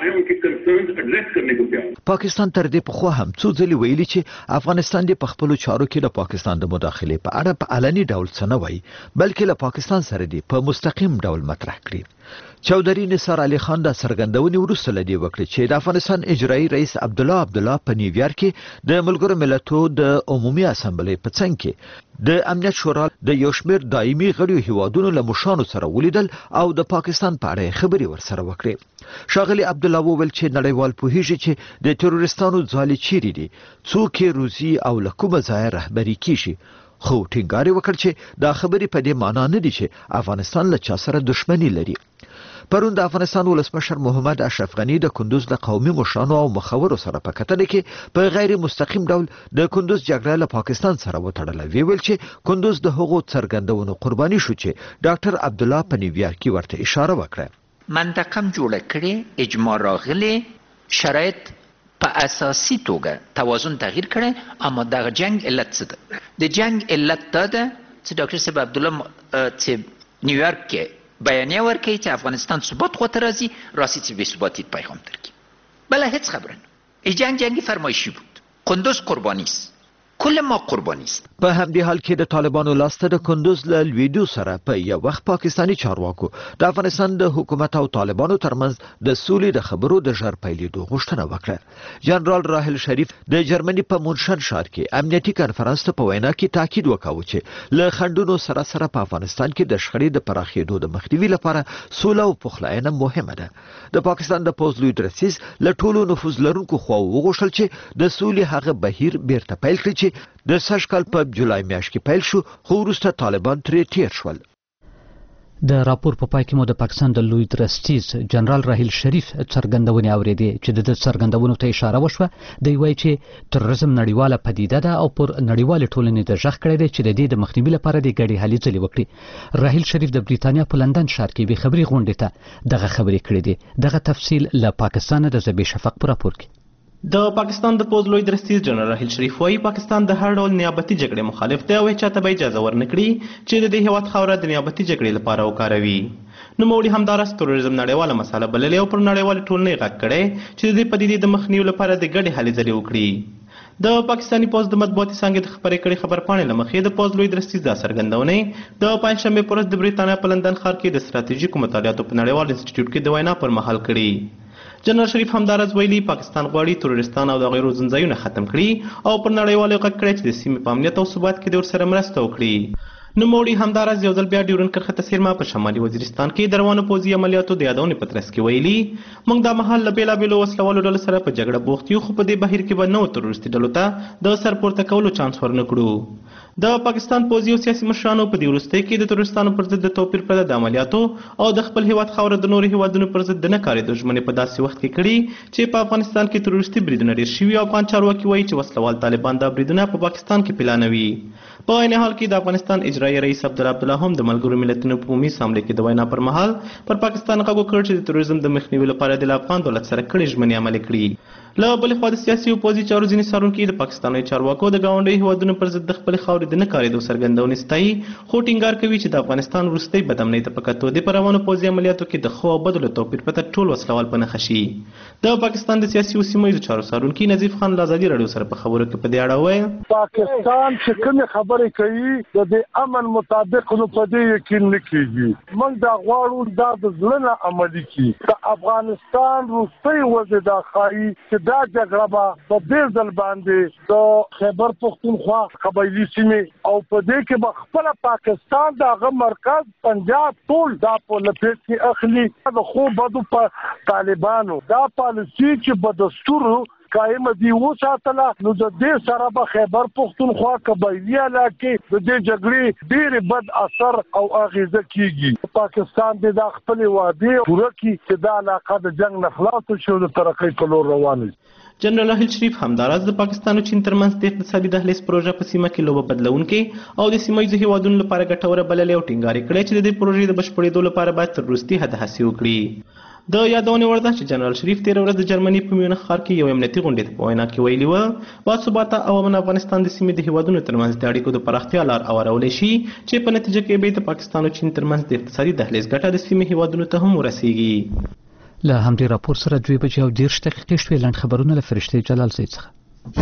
پاکستان تر دې په خو هم څو ځلې ویلي چې افغانستان د پخپلو چارو کې د پاکستان د مداخله په اړه په علني ډول څه نه وایي بلکې له پاکستان سره دی په مستقیم ډول مطرح کړي. چودري نثار علي خان د سرګندونې وروسته لدی وکړي چې د افغانستان اجرایي رئیس عبد الله عبد الله په نیویارک کې د ملګرو ملتونو د عمومي اسامبلې په څنګ کې د امنیت شورا د یو شمېر دایمي غړو هیوادونو له مشرانو سره ولیدل او د پاکستان په اړه خبري ورسره وکړي. شاغلي عبد الله وویل چې نړیوال پوهیږي چې د تروریستانو ځالې چیرې دي څوک روزي او له کومه ځای رهبري کیږي. خو ټینګار وکړ چې دا خبرې په دې معنی نه دي چې افغانستان له چا سره دښمنی لري. پرون د افغانستان ولسمشر محمد اشرف غنی د کندوز د قومي مشرانو او مخورو سره په کتنه کې په غیر مستقیم ډول د کندوز جګړه له پاکستان سره وتړله. ویل چې کندوز د هغو څرګندونو قرباني شو چې ډاکټر عبد الله په نیویارک کې ورته اشاره وکړه. منطقه جوړه کړي اجماع راغلي شرایط په اساسي توګه توازن تغییر کړي اما د جنگ علت څه ده؟ د جنگ علت دا ده چې ډاکټر صاحب عبد الله چې نیویارک کې بیانیه ورکړي چې افغانستان ثبات خواته راځي راسي چې بې ثباتي پیغام درکړي. بله هیڅ خبره نه. ای جنگ جنگی فرمایشی بود. کندوز قربانی است. کل ما قربانی است. په همدې حال کې د طالبانو لاسته د کندوز له لویدو سره په یو وخت پاکستانی چارواکو د افغانستان د حکومت او طالبانو ترمنځ د سولې د خبرو د ژر پیلېدو غوښتنه وکړه. جنرال راحل شریف د جرمني په مونشن ښار کې امنیتي کنفرانس ته په وینا کې تاکید وکاوه چې له خنډونو سره سره په افغانستان کې د شخړې د پراخېدو د مخنیوي لپاره سوله او پخلاینه مهمه ده. د پاکستان د پوز لوی درسیز له ټولو نفوذ لرونکو خواو وغوښتل چې د سولې هغه بهیر بیرته پیل کړي چې د سږ کال په جولای میاشت کې پیل شو خو وروسته طالبان ترې تیر شول. د راپور په پای کې مو د پاکستان د لوی درستیز جنرال راحیل شریف څرګندونې اورېدې چې د څرګندونو ته اشاره وشوه. دی وایي چې تروریزم نړیواله پدیده ده او پر نړیوالې ټولنې د غږ کړی دی چې د دې د مخنیوي لپاره د ګډې هلې ځلې وکړي. راحیل شریف د بریتانیا په لندن ښار کې به خبري غونډې ته دغه خبرې کړې دي. دغه تفصیل له پاکستان د زبې شفق په راپور کې. د پاکستان د پوز لوی درستیز جنرال راحیل شریف وايي پاکستان د هر ډول نیابتي جګړې مخالف دی او چاته به اجازه ورنکړي چې د دې هیواد خاوره د نیابتي جګړې لپاره وکاروي. نو موړي همدارس تروریزم نړیواله مسله بللې او پر نړیوال ټولنې غږ کړي چې د دې پدیدې د مخنیوي لپاره د ګډې هلې ځلې وکړي. د پاکستانی پوز د مطبوعاتي څانګې د خبرې کړي خبرپاڼې له مخې د پوز لوی درستیز د څرګندونې د پنځشنبې په ورځ د بریتانیا په لندن ښار کې د ستراتیژیکو مطالعاتو په نړیوال انسټیټیوټ کې د وینا پر مهال کړي. جنرال شریف همدارز ویلي پاکستان غواړي تروریستان او د غیرو ځنځایونه ختم کړي او پر نړیوالو غږ کړي چې د سیمې په امنیت او ثبات کې د ورسره مرسته وکړي. نوموړي همدارز یو ځل بیا ډیورنډ کرښه ته څیرمه په شمالي وزیرستان کې د روانو پوځي عملیاتو د یادونې په ترڅ کې ویلي موږ دا مهال له بېلابېلو وسلوالو ډلو سره په جګړه بوخت یو خو په دې بهیر کې به نوو تروریستي ډلو ته د سر پورته کولو چانس ورنه کړو. د پاکستان پوځي او سیاسي مشرانو په دې وروستۍ کې د تروریستانو پر ضد د توپیر پرته د عملیاتو او د خپل هیواد خاوره د نورو هیوادونو پر ضد د نه کارېدو ژمنې په داسې وخت کې کړي چې په افغانستان کې تروریستي بریدونه ډېر شوي او افغان چارواکي وایي چې وسلوال طالبان دا بریدونه په پاکستان کې پلانوي. په عین حال کې د افغانستان اجرایي رئیس عبدالله عبدالله هم د ملګرو ملتونو په عمومي اسامبلې کې د وینا پر مهال پر پاکستان غږ وکړ چې د تروریزم د مخنیوي لپاره د افغان دولت سره کړي ژمنې عملي کړي. له بلې خوا د سیاسي او پوځي چارو ځینې څارونکي د پاکستاني چارواکو د ګاونډیو هیوادونو پر ضد د خپلې خاورې د نه کارېدو څرګندونې ستایي خو ټینګار کوي چې د افغانستان وروستۍ بدامنۍ ته په کتو د په روانو پوځي عملیاتو کې د ښو او بدو له توپیر پرته ټول وسلوال په نښه شي. د پاکستان د سیاسي او سیمه ییزو چارو څارونکي نظیف خان له ازادي راډیو سره په خبرو کې په دې اړه وویل پاکستان چې کومې خبرې کوي د دې امن مطابق نو په دې یقین نه کېږي. موږ دا غواړو دا د زړه نه عملي کړي. د افغانستان وروستۍ وضع دا ښایي چې دا جګړه به په دې ځل باندې د خیبر پختونخوا قبایلي سیمې او په دې کې به خپل پاکستان دغه مرکز پنجاب ټول دا په لپیټ کې اخلي د خو بدو په طالبانو دا پالیسي چې په دستور قائم دی وساتله نو د دې سره به خیبر پختونخوا قبایلی علاقې د دې جګړې ډېر بد اثر او اغیزه کیږي پاکستان د خپل وعده پوره کړي چې دا علاقه د جنگ نه خلاص شي او د ترقۍ په لور روان شي. جنرال راحیل شریف همداراز د پاکستان او چین ترمنځ د اقتصادي دهلیز پروژه په سیمه کې لوبه بدلونکې او د سیمه ییزو هیوادونو لپاره ګټوره بللې او ټینګار کړې چې د دې پروژې د بشپړېدو لپاره باید تر وروستي حده هڅې وکړي. د یادونې وړ ده چې جنرال شریف تېره ورځ د جرمني په میونخ ښار کې یو امنیتي غونډې ته په وینا کې ویلي وه باثباته او امن افغانستان د سیمې د هیوادونو ترمنځ د اړیکو د پراختیا لار هوارولی شي چې په نتیجه کې به د پاکستان او چین ترمنځ د اقتصادي دهلیز ګټه د سیمې هیوادونو ته هم ورسیږي. له همدې راپور سره دوه بجې او دېرش دقیقې شوې. لنډ خبرونه له فرشتې جلال زید څخه.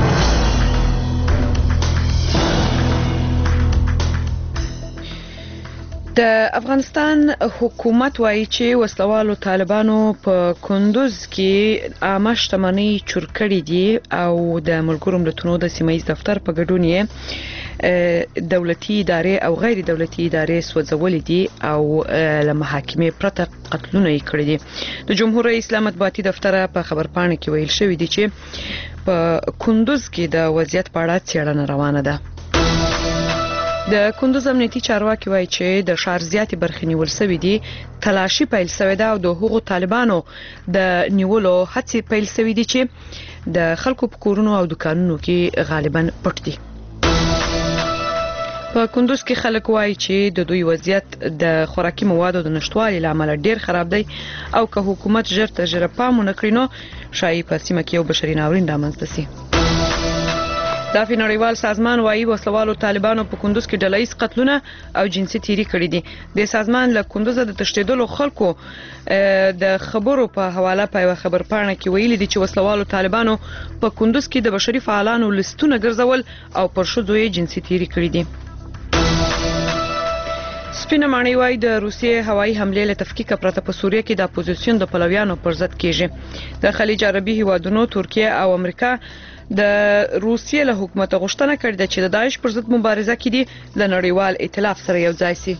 د افغانستان حکومت وایي چې وسلوالو طالبانو په کندوز کې عامه شتمنۍ چور کړې دي او د ملګرو ملتونو د سیمه ییز دفتر په ګډون یې دولتي ادارې او غیر دولتي ادارې سوځولې دي او له محاکمې پرته قتلونه یې کړي دي. د جمهور رئیس مطبوعاتي دفتر په خبرپاڼه کې ویل شوی دی چې په کندوز کې د وضعیت په اړه څېړنه روانه ده. د کندوز امنیتي چارواکي وایي چې د ښار زیاتې برخې نیول شوې دي، تلاشي پیل شوې ده او د هغو طالبانو د نیولو هڅې پیل شوې دي چې د خلکو په کورونو او دکانونو کې غالبا پټ دي. په کندوز کې خلک وایي چې د دوی وضعیت د خوراکي موادو د نشټوالي لامل ډیر خراب دی او که حکومت ژر تر ژره پام ونه کړي نو شایي په سیمه کې یو بشري ناورین رامنځته شي. د نړیوال سازمان وایي وسلوالو طالبانو په کندوز کې ډلهییز قتلونه او جنسي تیری کړي دي. د سازمان له کندوز د تښتېدلو خلکو د خبرو په حواله په یو خبرپاڼه کې ویلي دي چې وسلوالو طالبانو په کندوز کې د بشري فعالانو لیستونه ګرځول او پر ښځو یې جنسي تیری کړي دي. سپینه ماڼۍ وایي د روسیې هوایي حملې له تفکیکه پرته په سوریه کې د اپوزیسیون د پلویانو پر ضد کیږي. د خلیج عربي هیوادونو ترکیه او امریکا د روسیې له حکومت غوښتنه کړې ده چې د داعش پر ضد مبارزه کې دي له نړیوال ائتلاف سره یو ځای شي.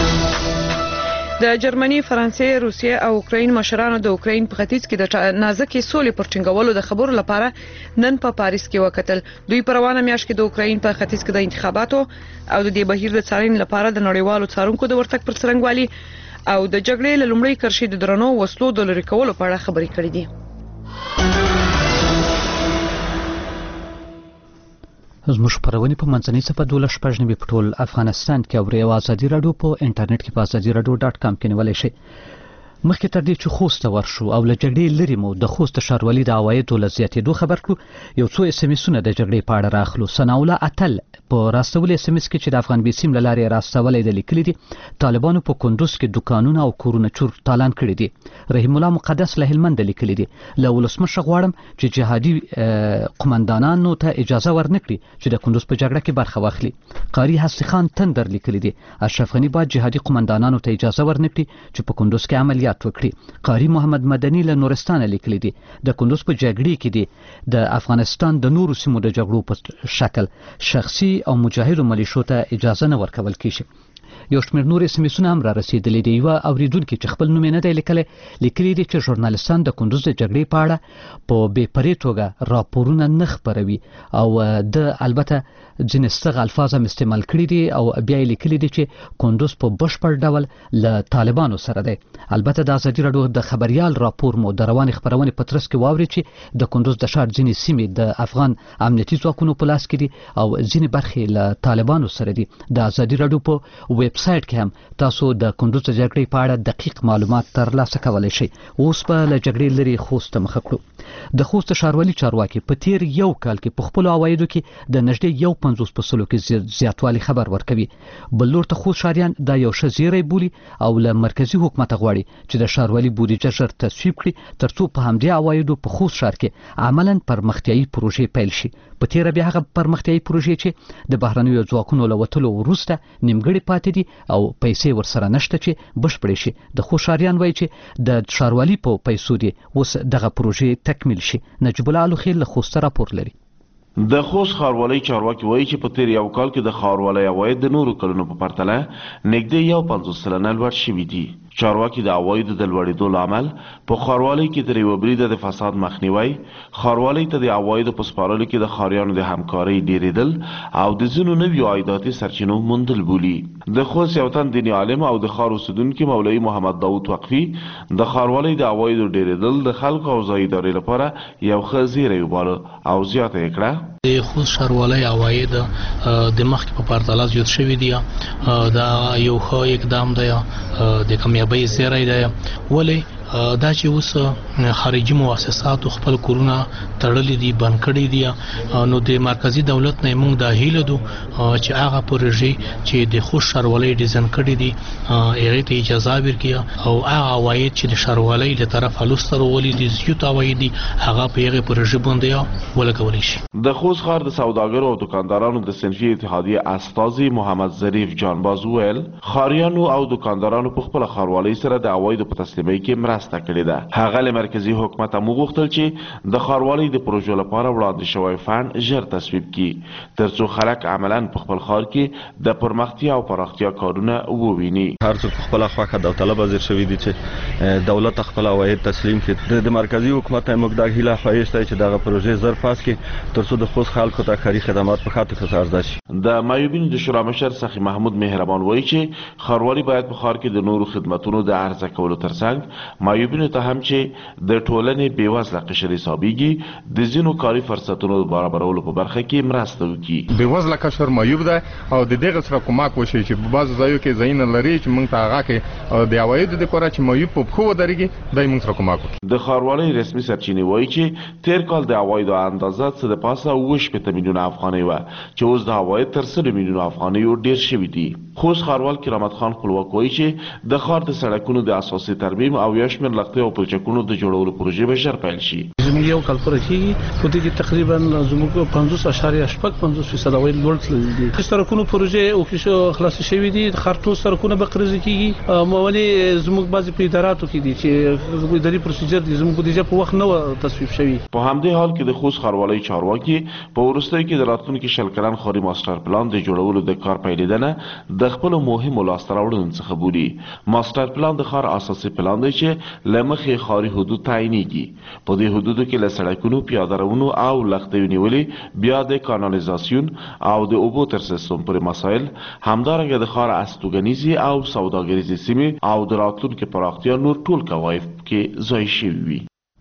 د جرمني، فرانسې، روسیې او اوکراین مشرانو د اوکراین په ختیځ کې د نازکې سولې پر ټینګولو د خبرو لپاره نن په پاریس کې وکتل. دوی په روانه میاشت کې د اوکراین په ختیځ کې د انتخاباتو او د دې بهیر د څارنې لپاره د نړیوالو څارونکو د ورتګ پر څرنګوالي او د جګړې له لومړۍ کرښې د درنو وسلو د لرې کولو په اړه خبرې کړې دي. زموږ خبرونه په منځنۍ صفحه دوله شپږ نیمې په ټول افغانستان کې اوري او ازادي راډیو په انټرنیټ کې په ازادي راډیو ډاټ کام کې نیولای شئ. مخکې تر دې چې خوست ورشو او له جګړې لري مو د خوست ښاروالي د عوایدو له زیاتېدو خبر کړو. یو څو اس ام اسونه د جګړې په اړه راخلو. ثناءالله اتل په راستولې اس ام اس کې چې د افغان بیسیم له لارې راستولې د لیکلي دي طالبانو په کندوز کې دکانونه او کورونه چور تالان کړي دي. رحیم الله مقدس له هلمند لیکلي دي له ولسمشر غواړم چې جهادي قومندانانو ته اجازه ورنکړي چې د کندوز په جګړه کې برخه واخلي. قاری حسن خان تندر لیکلي دي اشرف غنی باید جهادي قومندانانو ته اجازه ورنکړي چې په کندوز کې عملیات وکړي. قاری محمد مدني له نورستان لیکلي دي د کندوز په جګړې کې دي د افغانستان د نورو سیمو د جګړو په شکل شخصي او مجاهدو ملیشو ته اجازه نه ورکول کیږي. یو شمېر نور اس ام اسونه هم را رسیدلي دي. یوه اوریدونکي چې خپل نوم یې نه دی لیکلی لیکلي دي چې ژورنالستان د کندوز د جګړې په اړه په بې پرې توګه راپورونه نه خپروي او د البته ځینې ستغ الفاظ هم استعمال کړي دي او بیا یې لیکلي دي چې کندوز په بشپړ ډول له طالبانو سره دی. البته د ازادي راډیو د خبریال راپور مو د روانې خپرونې په ترڅ کې واوري چې د کندوز د ښار ځینې سیمې د افغان امنیتي ځواکونو په لاس کې دي او ځینې برخې له طالبانو سره دي. د ازادي راډیو په ویب سایټ کې هم تاسو د کندوز د جګړې په اړه دقیق معلومات ترلاسه کولی شئ. اوس به له جګړې لرې خوست ته مخه کړو. د خوست ښاروالي چارواکي په تیر یو کال کې په خپلو عوایدو کې د نږدې یو پنځوس په سلو کې زیاتوالی خبر ورکوي. بل لور ته خوست ښاریان دا یو ښه زیری بولي او له مرکزي حکومت غواړي چې د ښاروالي بودیجه ژر تصویب کړي ترڅو په همدې عوایدو په خوست ښار کې عملاً پرمختیایي پروژې پیل شي. په تیره بیا هغه پرمختیایي پروژې چې د بهرنیو ځواکونو له وتلو وروسته نیمګړې پاتې دي او پیسې ورسره نشته چې بشپړې شي. د خوست ښاریان وایي چې د ښاروالي په پیسو دی اوس دغه پروژې تکمیل شي. نجیب الله الوخیل له خوست راپور لري. د خوست ښاروالۍ چارواکي وایي چې په تیر یو کال کې د ښاروالۍ عواید د نورو کلونو په پرتله نږدې یو پنځوس سلنه لوړ شوي دي. چارواکي د عوایدو د لوړېدو لامل په ښاروالۍ کې تر یوه بریده د فساد مخنیوی، ښاروالۍ ته د عوایدو په سپارلو کې د ښاریانو د همکارۍ ډېرېدل او د ځینو نویو عایداتي سرچینو موندل بولي. د خوست یو تن دیني عالم او د ښار اوسیدونکي مولوي محمد داود وقفي د ښاروالۍ د عوایدو ډېرېدل د خلکو او ځایي ادارې لپاره یو ښه زیری وباله او زیاته یې کړه. د خوست ښاروالۍ عواید د مخکې په پرتله زیات شوي دي. دا یو ښه اقدام دی، د کامیابۍ زیری دی. ولې دا چې اوس خارجي مؤسساتو خپل کورونه تړلي دي، بند کړي دي، نو د مرکزی دولت نه موږ دا هیله دو چې هغه پروژې چې د خوست ښاروالۍ ډیزاین کړي دي هغې ته اجازه ورکړي او هغه عواید چې د ښاروالۍ له طرفه لاسته راغلي دي زیات عواید دي هغه په هغې پروژې باندې ولګولی شي. د خوست ښار د سوداګرو او دکاندارانو د صنفي اتحادیې استازي محمد ظریف جانباز وویل ښاریانو او دکاندارانو په خپله ښاروالۍ سره د عوایدو په تسلیمۍ کې مرسته کړې ده. هغه له مرکزي حکومت هم وغوښتل چې د ښاروالۍ د پروژو لپاره وړاندې شوی فنډ ژر تصویب کړي ترڅو خلک عملاً په خپل ښار کې د پرمختیا او پراختیا کارونه وویني. هر څوک په خپله خوښه داوطلب حاضر شوي دي چې دولت خپل عواید تسلیم کړي. د مرکزي حکومت نه موږ دا هیله ښایست دی چې دغه پروژې زر پاس کړي ترڅو د خوست خلکو ته ښاري خدمات په ښه توګه عرضه شي. د معیوبینو د شورا مشر سخي محمود مهربان وایي چې ښاروالي باید په ښار کې د نورو خدمتونو د عرضه کولو ترڅنګ معیوبینو ته هم چې د ټولنې بېوزله قشر حسابیږي د ځینو کاري فرصتونو برابرولو په برخه کې مرسته وکړي. بېوزله قشر معیوب دی او د دغه سره کومک وشي چې په بعضو ځایو کې ځایونه لري چې موږ ته هغه کې د عوایدو دپاره چې معیوب په پښو ودرېږي دی موږ سره کومک وکړي. د ښاروالۍ رسمي سرچینې وایي چې تیر کال د عوایدو اندازه څه د پاسه اووه شپېته میلیونه افغانۍ وه چې اوس د عواید تر سلو میلیونو افغانیو ډېر شوي دي. خوست ښاروال کرامت خان خپلواک وایي چې د ښار د سړکونو د اساسي ترمیم او یو شمېر لښتیو او پلچکونو د جوړولو پروژې به ژر پیل شي. زموږ یو کال پوره کېږي په دې کې تقریبا زموږ پنځوس اعشاریه شپږ پنځوس فیصده عواید لوړ تللي دي. د سړکونو پروژې او خلاصې شوي دي. د ښار ټول سړکونه به قرضې کېږي. ولې زموږ بعضې په اداراتو کې دي چې اداري پروسیجر دي زموږ بودیجه په وخت نه وه تصویب شوي. په همدې حال کې د خوست ښاروالۍ چارواکي په وروستیو کې د راتلونکي شل کلن ښاري ماسټر پلان د جوړولو د کار پیلېدنه د خپلو مهمو لاسته راوړنو څخه بولي. ماسټر پلان د ښار اساسي پلان دی چې له مخې ښاري حدود تعینېږي. په دې حدودو کې له سړکونو، پیاده روونو او لښتیو نیولې بیا د کانالیزاسیون او د اوبو تر سیستم پورې مسایل، همدارنګه د ښار استوګنیزې او سوداګریزې سیمې او د راتلونکي پراختیا نور ټول کوایف کې ځای شوي وي.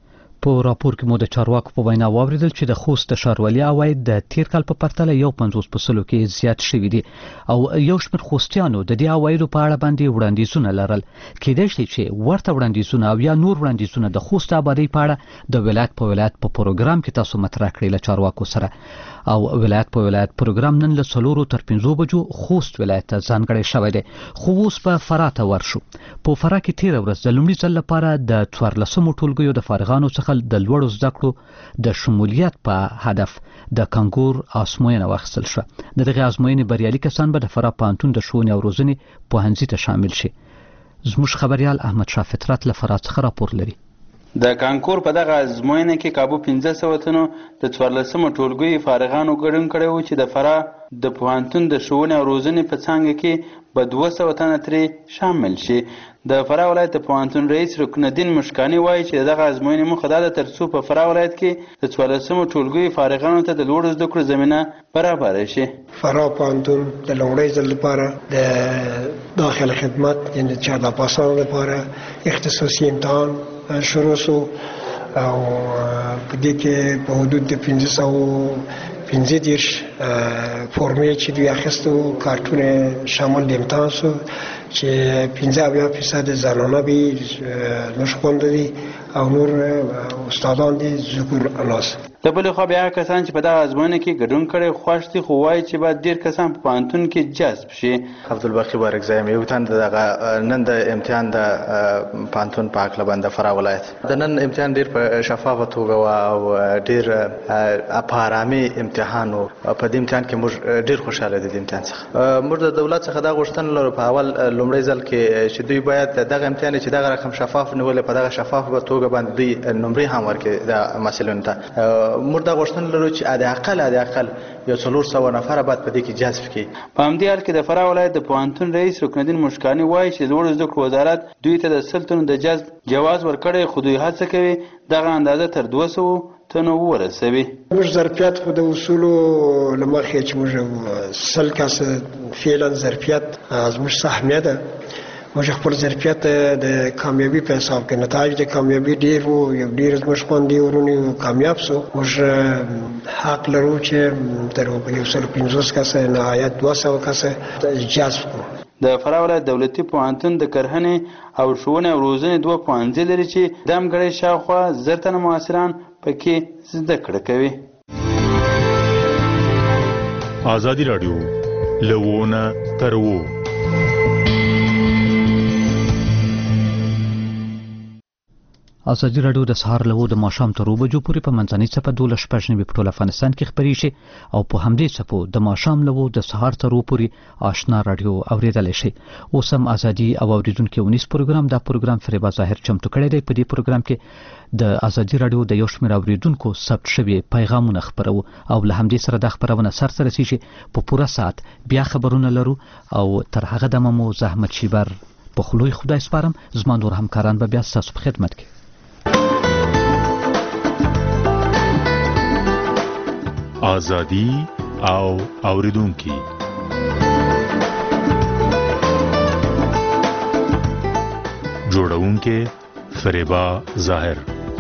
په راپور کې مو د چارواکو په وینا واوریدل چې د خوست د ښاروالۍ عواید د تیر کال په پرتله یو پنځوس په سلو کې زیات شوي دي او یو شمېر خوستیانو د دې عوایدو په اړه باندې وړاندیزونه لرل. کېدای شي چې ورته وړاندیزونه او یا نور وړاندیزونه د خوست آبادۍ په اړه د ولایت په ولایت په پروګرام کې تاسو مطرح کړئ له چارواکو سره. او ولایت په ولایت پروګرام نن له څلورو تر پنځو بجو خوست ولایت ته ځانګړی شوی دی. خو اوس په فراه ته ورشو. په فراه کې تېره ورځ د لومړي ځل لپاره د څوارلسمو ټولګیو د فارغانو څخه د لوړو زده کړو د شمولیت په هدف د کانکور ازموینه واخیستل شوه. د دغې ازموینې بریالي کسان به د فراه پوهنتون د ښوونې او روزنې پوهنځي ته شامل شي. زموږ خبریال احمد شاه فطرت له فراه څخه راپور لري. د کانکور په دغه ازموینه کې کابو پنځه سوه تنو د څوارلسمو ټولګیو فارغانو ګډون کړی و چې د فراه د پوهنتون د ښوونې او روزنې په څانګه کې به دوه سوه تنه ترې شامل شي. د فراه ولایت د پوهنتون رئیس رکن الدین مشکاني وایي چې دغه ازموینې موخه دا ده تر څو په فراه ولایت کې د څوارلسمو ټولګیو فارغانو ته د لوړو زده کړو زمینه برابره شي. فراه پوهنتون د لومړي ځل لپاره د داخل خدمت یعنې چهارده پاسانو لپاره اختصاصي امتحان شروع شو او په دې کې په حدود د پنځه سوه پنځه دېرش فورمې چې دوی اخیستو کارتونه شامل د امتحان شو چې پنځه اویا فیصد زنانه به زموږ خویندې دي او نور استادان دي ذکور اناس. د بلې خوا بیا کسان چې په دغه ازموینه کې ګډون کړی خوښ دي خو وایي چې باید ډېر کسان په پوهنتون کې جذب شي. عبدالباقي بارکزی یم، یو تن د دغه نن د امتحان د پوهنتون په هکله باندې د فراه ولایت د نن امتحان ډېر په شفافه توګه و او ډېر په ارامۍ امتحان و. په په دې امتحان کې موږ ډیر خوشاله دي د امتحان څخه. موږ د دولت څخه دا غوښتنه لرو په اول لومړی ځل کې چې دوی باید دغه امتحان چې دغه رقم شفاف نیولې په دغه شفاف به توګه باندې دوی نمرې هم ورکړي د محصلینو ته. موږ دا غوښتنه لرو چې د اقل د اقل یو څلور سوه نفره باید په دې کې جذب کړي. په همدې حال کې د فراه ولایت د پوهنتون رئیس رکن الدین مشکاني وایي چې لوړو زده کړو وزارت دوی ته د سل تنو د جذب جواز ورکړی، خو دوی هڅه کوي دغه اندازه تر دوه سوو تنو ورسوي. موږ ظرفیت خو د اصولو له مخې چې موږ سل کسه فعلا ظرفیت زموږ سهمیه ده، موږ خپل ظرفیت د کامیابی په حساب کې نتایج د کامیابی ډیر وو، یو ډیر زموږ خوندي ورونی کامیاب سو. موږ حق لرو چې تر یو سل پنځوس کسه نهایت دوه سوه کسه جذب کړو. د فراه ولایت دولتي پوهنتون د کرهنې او ښوونې او روزنې دوه پوهنځي لري چې د همګړۍ شاوخوا زر تنه محصلان پکې زده کړه کوي. ازادي راډیو لوونه ترو ازادي راډیو د سهار له د ماښام تر اوه بجو پورې په منځنۍ څپه دولس شپږ نوي په ټول افغانستان کې خپرې شي او په همدې څپو د ماښام له د سهار تر اوه پورې آشنا راډیو اورېدلی شي. اوس هم ازادي او اوریدونکي ونیس پروګرام دا پروګرام فریبا ظاهر چمتو کړی دی. په دې پروګرام کې د ازادي راډیو د یو شمېر اوریدونکو ثبت شوي پیغامونه خپرو او له همدې سره دا خپرونه سرته رسیږي. په پوره ساعت بیا خبرونه لرو او تر هغه دمه مو زحمت شیبر په خلوی خدای سپارم. زما نور همکاران به بیا ستاسو په خدمت کې. آزادی او اوریدونکي جوړونکي فریبا ظاهر.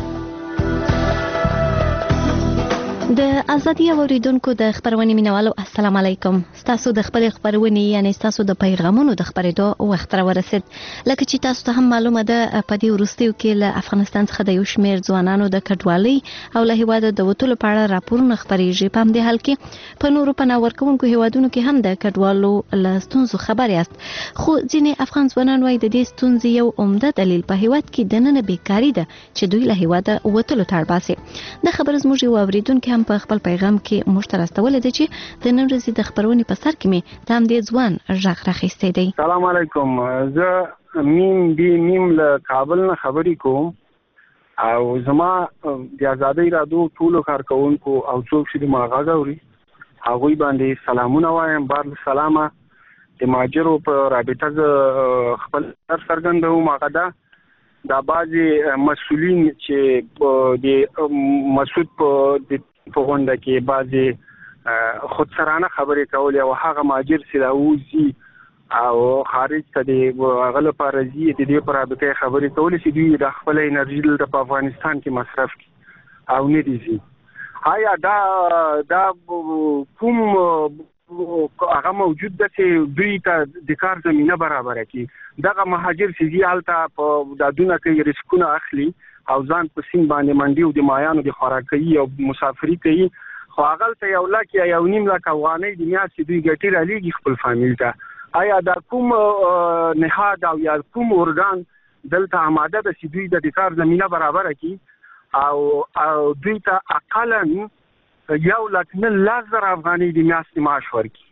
د ازادي اوریدونکو د خبرونې مینوالو السلام علیکم. تاسو د خپل خبرونې یعنی تاسو د پیغامونو د خبرېدو وخت را ورسید. لکه چې تاسو ته هم معلومه ده په دې وروستیو کې له افغانستان څخه د یو شمېر ځوانانو د کډوالۍ او له هیواده د وتلو په اړه راپورونه خپریږي. په همدې حال کې په نورو پناه ورکوونکو هیوادونو کې هم د کډوالو له ستونزو خبر یاست، خو ځینې افغان ځوانان وایي د دې ستونزې یو عمده دلیل په هیواد کې دننه بیکاري ده چې دوی له هیواده وتلو ته اړ باسي. د خبر زموږ یو اوریدونکي هم په خپل پیغام کې موږ ته راستولی دی چې د نن ورځې د خبرونې په سر کې مې د همدې ځوان غږ راخیستی دی. سلام علیکم، زه میم بی میم له کابل نه خبرې کوم او زما د ازادۍ راډیو ټولو کارکوونکو او څوک چې ما غږ اوري هغوی باندې سلامونه وایم. بار سلامه د ماجرو په رابطه ز خپل څرګندوم. هغه ده دا بعضې مسؤلین چې د مسعود په په غونډه کې بعضې خودسرانه خبرې کولې او هغه ماجر چې راوځي او خارج ته د هغه لپاره ځي د دې په رابطه خبرې کولې چې دوی د خپل انرژي دلته په افغانستان کې مصرف کړي او نه دي ځي. آیا دا دا کوم هغه موجود ده چې دوی ته د کار زمینه برابره کړي؟ دغه مهاجر چې ځي هلته په دادونه کوي، ریسکونه اخلي او ځان په سیند باندې منډي او د مایانو د خوراکي او مسافري کوي، خو هغه ته یو لک یا یو نیم لک افغانۍ د میاشتې دوی ګټې رالیږي خپل فامیل ته. آیا دا کوم نهاد او یا کوم ارګان دلته آماده ده چې دوی د کار زمینه برابره کړي او دوی ته اقلا یو لک نه لس زره افغانۍ د میاشتې معاش ورکړي؟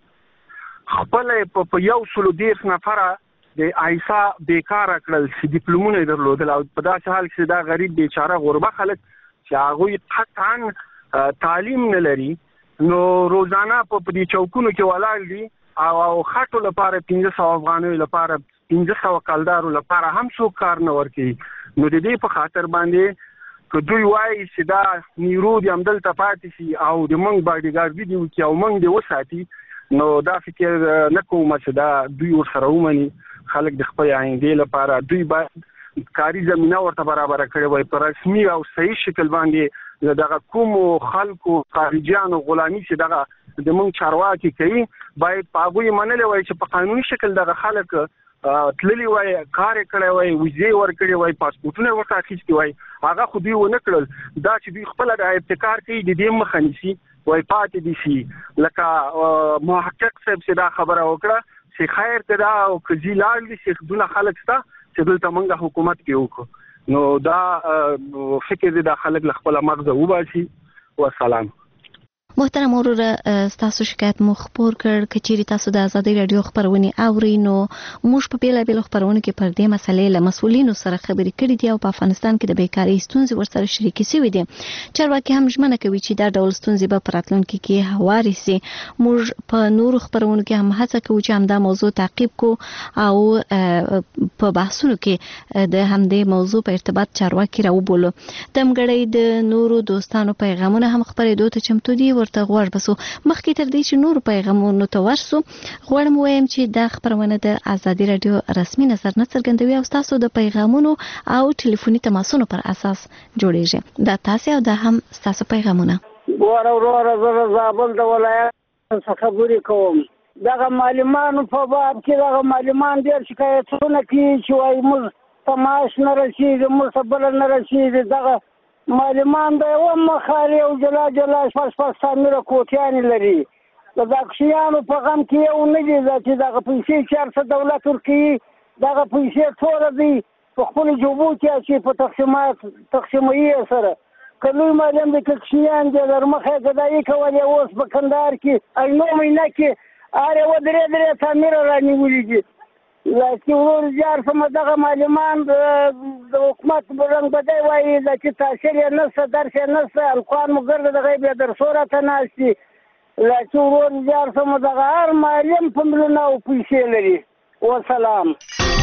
خپل په یو سلو دېرش نفره د ایسا بیکاره کړل چې ډیپلومونه یې درلودل او په داسې حال کې دا غریب بیچاره غربه خلک چې هغوی قطعا تعلیم نه لري نو روزانه په دې چوکونو کې ولاړ دي او خټو لپاره پنځه سوه افغانیو لپاره پنځه سوه کلدارو لپاره هم څوک کار نه ورکوي. نو د دې په خاطر باندې که دوی وایي چې دا نیرو دې همدلته پاتې شي او د موږ باډیګارډي دې وکړي او موږ دې وساتي، نو دا فکر نه کوم چې دا دوی ورسره ومني. خلک د خپل آینده لپاره دوی باید کاري زمینه ورته برابره کړې وای په رسمي او صحیح شکل باندې دغه کوم خلکو خارجيانو غلامي چې دغه د مونږ چارواکي کوي باید په هغوی منلې وای چې په قانوني شکل دغه خلک تللی وای، کار کړی وای، ویزې ورکړی وای، پاسپورټونه ورته اخیستي وای. هغه خو دوی ونه کړل. دا چې دوی خپله د ابتکار کوي د دې مخه نیسي وای پاتې دي شي. لکه محقق صاحب چې دا خبره وکړه چې خیر ته دا او کزي لاړ دي چې دونه خلک شته چې دلته موږ حکومت کې وکړو، نو دا فکر دی دا خلک له خپله مغزه وباسي. والسلام. محترم وروره تاسو شکایت مو خبر کړ کچېری تاسو د ازادي رادیو خبرونه اوري نو موږ په بیل بیل خبرونه کې پر دې مسلې له مسولینو سره خبرې کړې دي او په افغانستان کې د بیکاری ستونزې ورسره شریکې شوې دي. چارواکي هم ژمنه کوي چې دا ډول ستونزې به په راتلونکي کې هواري سي. موږ په نورو خبرونو کې هم هڅه کوو چې همدا موضوع تعقیب کو او په بحثونو کې د همدې موضوع په ارتباط چارواکي راوبولو. دمګړی د نورو دوستانو پیغامونه هم خبرېدو ته چمتو دي. ورته غواړ بسو مخکې تر دې چې نور پیغامونو ته ورسو غواړم وایم چې دا خبرونه د ازادي رادیو رسمي نظر نه څرګندوي او تاسو د پیغامونو او ټلیفوني تماسونو پر اساس جوړیږي. دا تاسو او دا هم تاسو پیغامونه ور ور زره زابل د ولایت څخه خبرې کوم. دغه معلومانو په باب کې دغه معلومان ډېر شکایتونه کوي چې وايي موږ تماش نه رسیږي موږ سبل نه رسیږي. دغه معلومان د یو مخالي او جلا جلا شپږ شپږ تعمیره کوټیانې لري. د داکشیانو په غم کې یو نه دي چې دغه پیسې چېرته دولت ورکوي دغه پیسې ټوله دی په خپلو جوبو کې اچوي په تقسیمات تقسیموي یې سره. که لوی معلم د ککشیان دي درمخه یې ګدایي کولې اوس په کندهار کې اینو مهینه کې هر یوه درې درې تعمیره رانیولي دي. چې ورور جار سمه دغه معلمان د حکومت رنګ بدی وایي چې تاثیر یې نشته درس یې نشته القوان مو ګرده دغه بیا درسو راته ناست دي. چې ورور جار سمه دغه هر معلم په میلیونه او پیسې لري. وسلام.